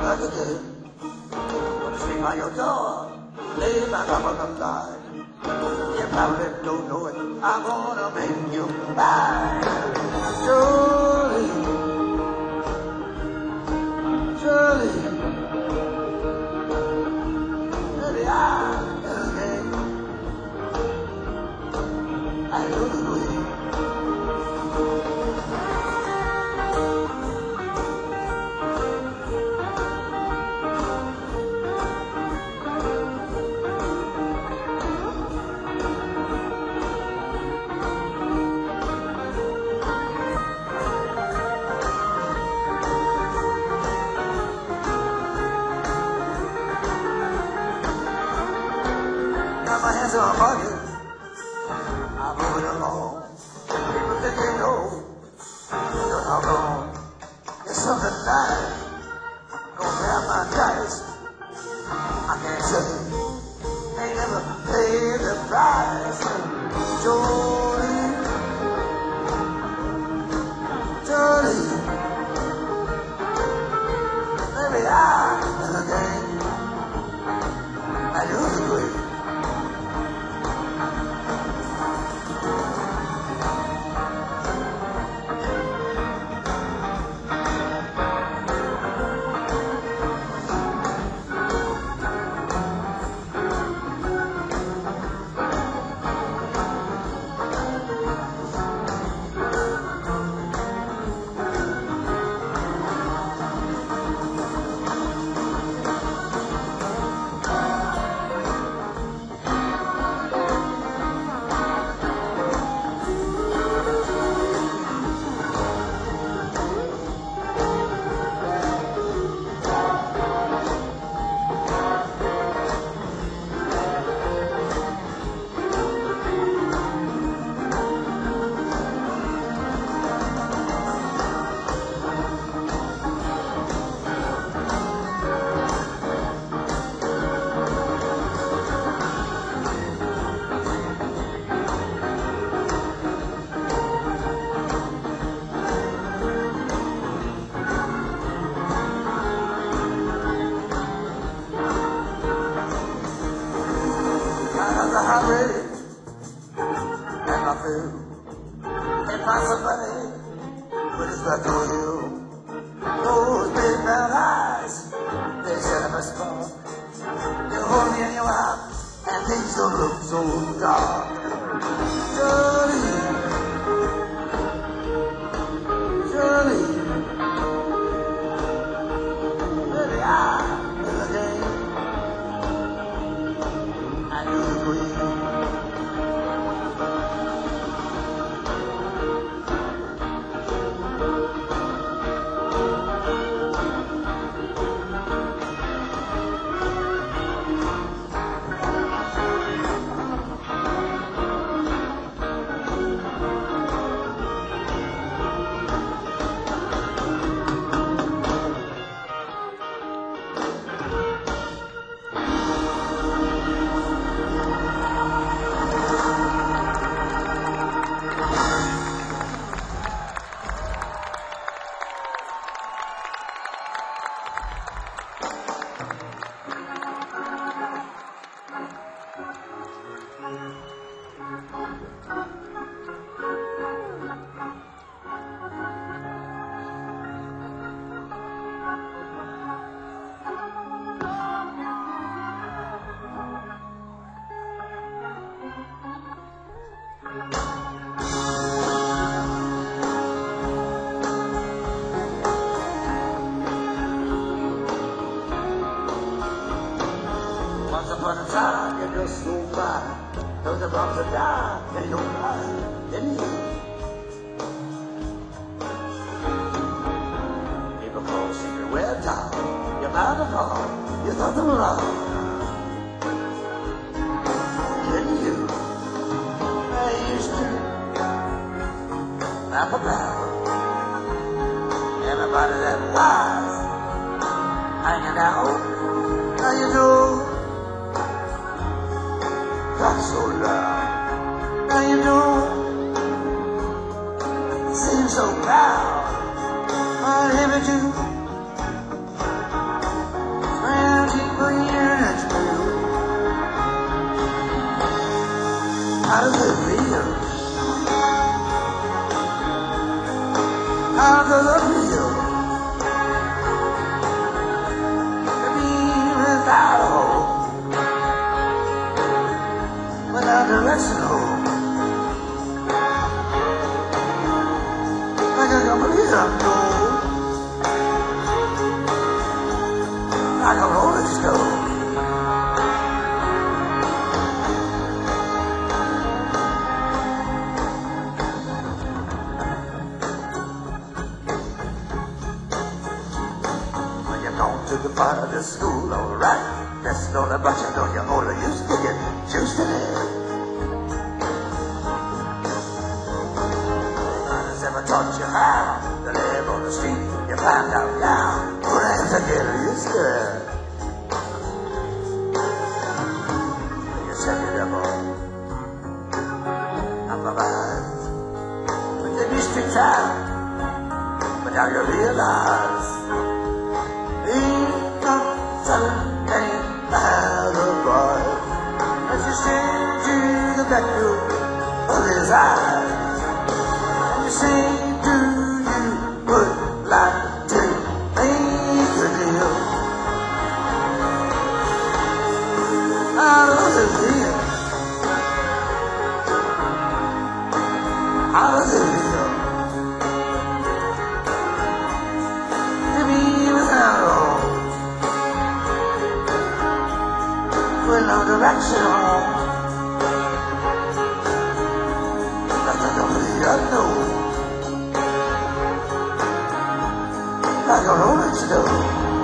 S2: like again. Gonna swing by your door, lay back up on the line. You probably don't know it, I'm gonna make you mine. Jolene, Jolene, baby, I'm again. I know the way. Got my hands on my pockets, I'm moving along. People think they know just how long. It's something nice, gonna grab my dice. I can't say, ain't never paid the price. Jolene, Jolene, baby, I'm in the game. I do agree. I'm ready, and I feel impossible, but it's back to you. Those big brown eyes, they set up a spot. You hold me in your arms, and things don't look so dark. Jolene, Jolene, baby, I'm in the game. I do agree. Once upon a time, you just so fine. Those above the die, they don't lie, didn't you? People call secret well down. You're bound to fall. You thought them wrong, didn't you? I used to laugh about everybody that was hanging out. Now you know. Got so loud. Now you know, seems so proud. I'll have it you. to the part of the school, alright. That's on the bunch on your motor, used to get juiced in it. Never taught you how to live on the street. You found out now, put hands together, you scared. You set it up on number 5 with the district time. But now you realize ain't no something behind the bar as you stand to the back door of his eyes. Say, do you would like to make a deal out of the deal? Out of the deal. To be without all, with no direction home. Nothing to be unknown. Like a rolling stone.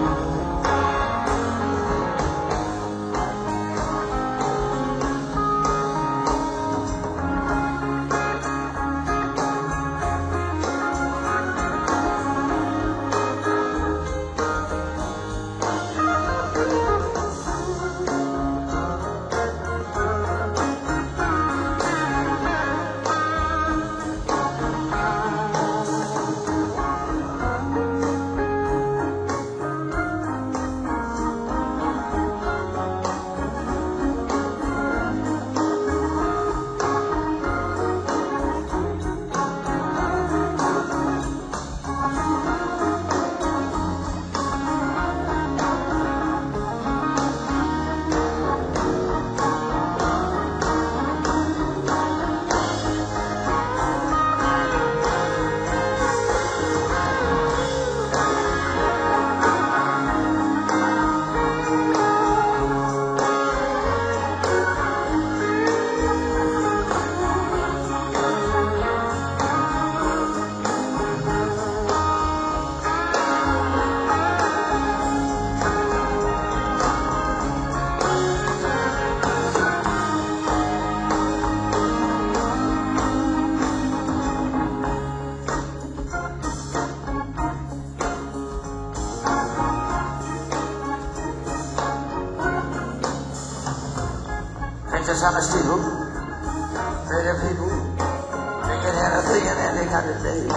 S2: Just on the steel, pretty people, they can have a thing and then they got it made.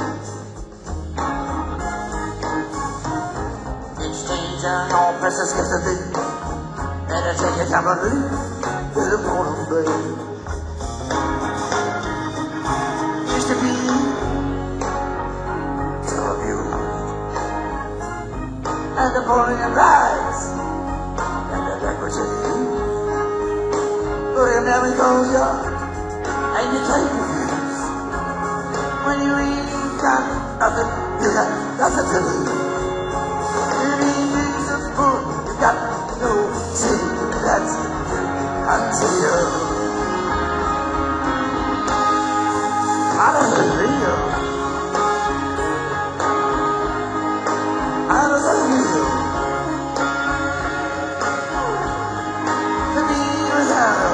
S2: Exchange and all precious gifts of thee, and I take it time of me, to the morning bay. Used to be some of you, and the pouring of rice, and the decorative. You never goes up and you take your views. When you ain't got nothing, you got nothing to lose. If you need some food, you got no see, that's until out of the real, out of the real. To be without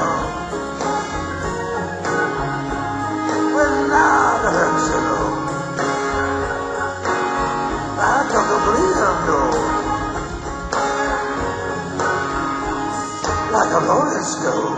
S2: like a rolling stone.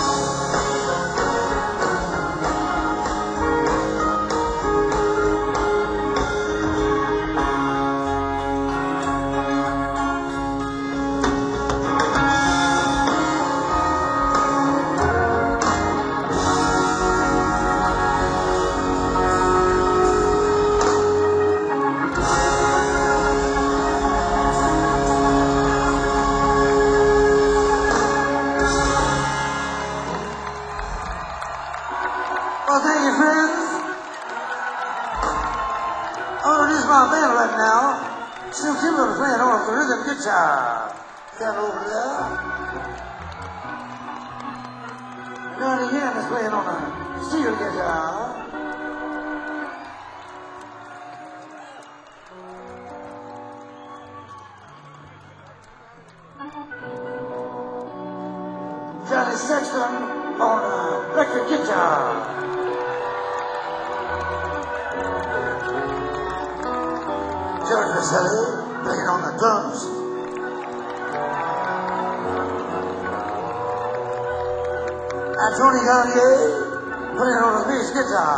S2: Well, thank you, friends. I want to introduce my band right now. Stu Kimball is playing on the rhythm guitar. Stand over there. Johnny Yen is playing on the steel guitar. Johnny Sexton on electric guitar. George Vaselli playing on the drums. And Tony Garnier playing on the bass guitar.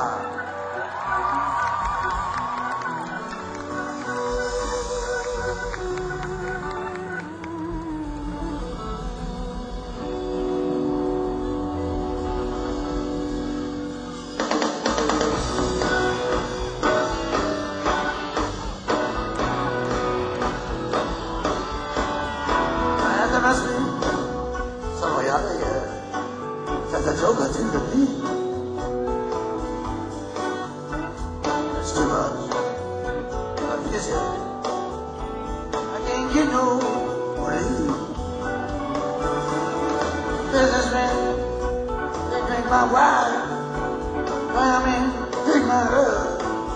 S2: There must be somebody out there that's a joker to the beat. It's too much. I'm busy. I can't get no relief. Businessmen, they drink my wine. Women, take my love.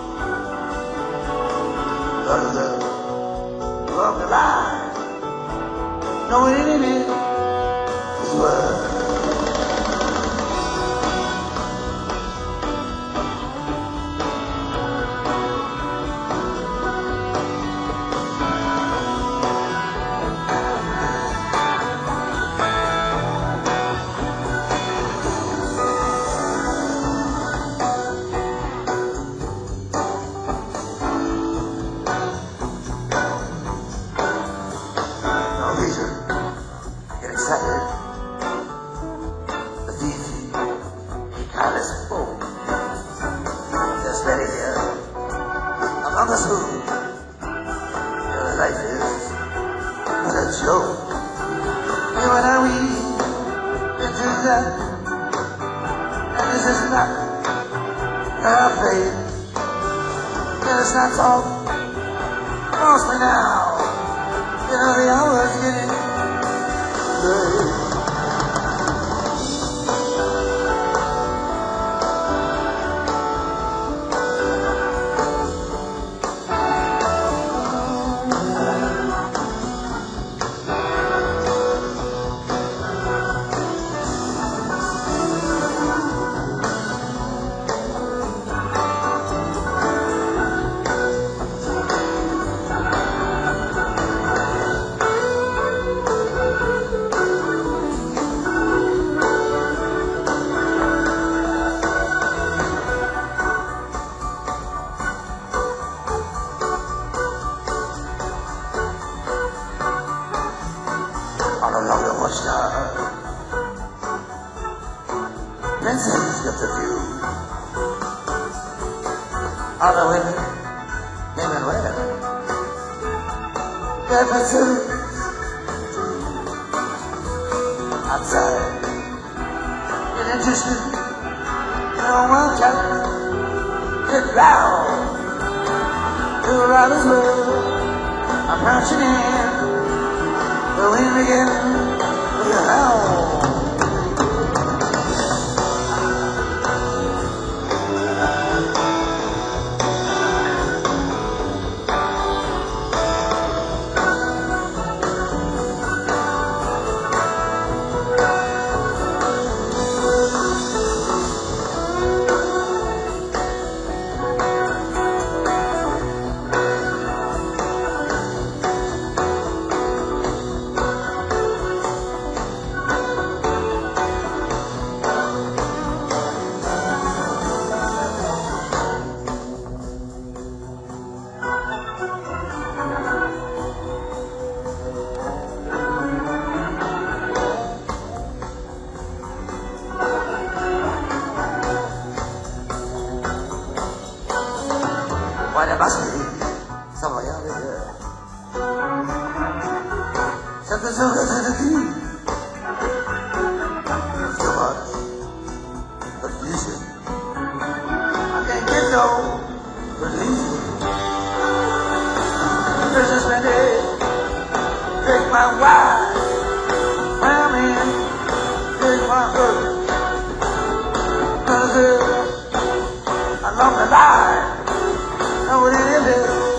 S2: Out of the love the line. No enemy is worth. No reason to get excited. It's easy. Careless folk. Just ready here. Among us who your life is but a joke. You and I, we into that. And this is not our fate. Let us not talk falsely now. You know the hour's getting late. I no longer watch stars. Princes get the view. All the women, came and went. Their pursuits outside. Get interested. You know one cat. Get loud. To Robin's world. I'm punching in. The wind again, we howl. Why, there must be somebody out there. Something's so good to the key. Too much confusion. I can't get no relief. Businessmen, they take my wife. Women, take my earth. Cause along the line, nobody in there.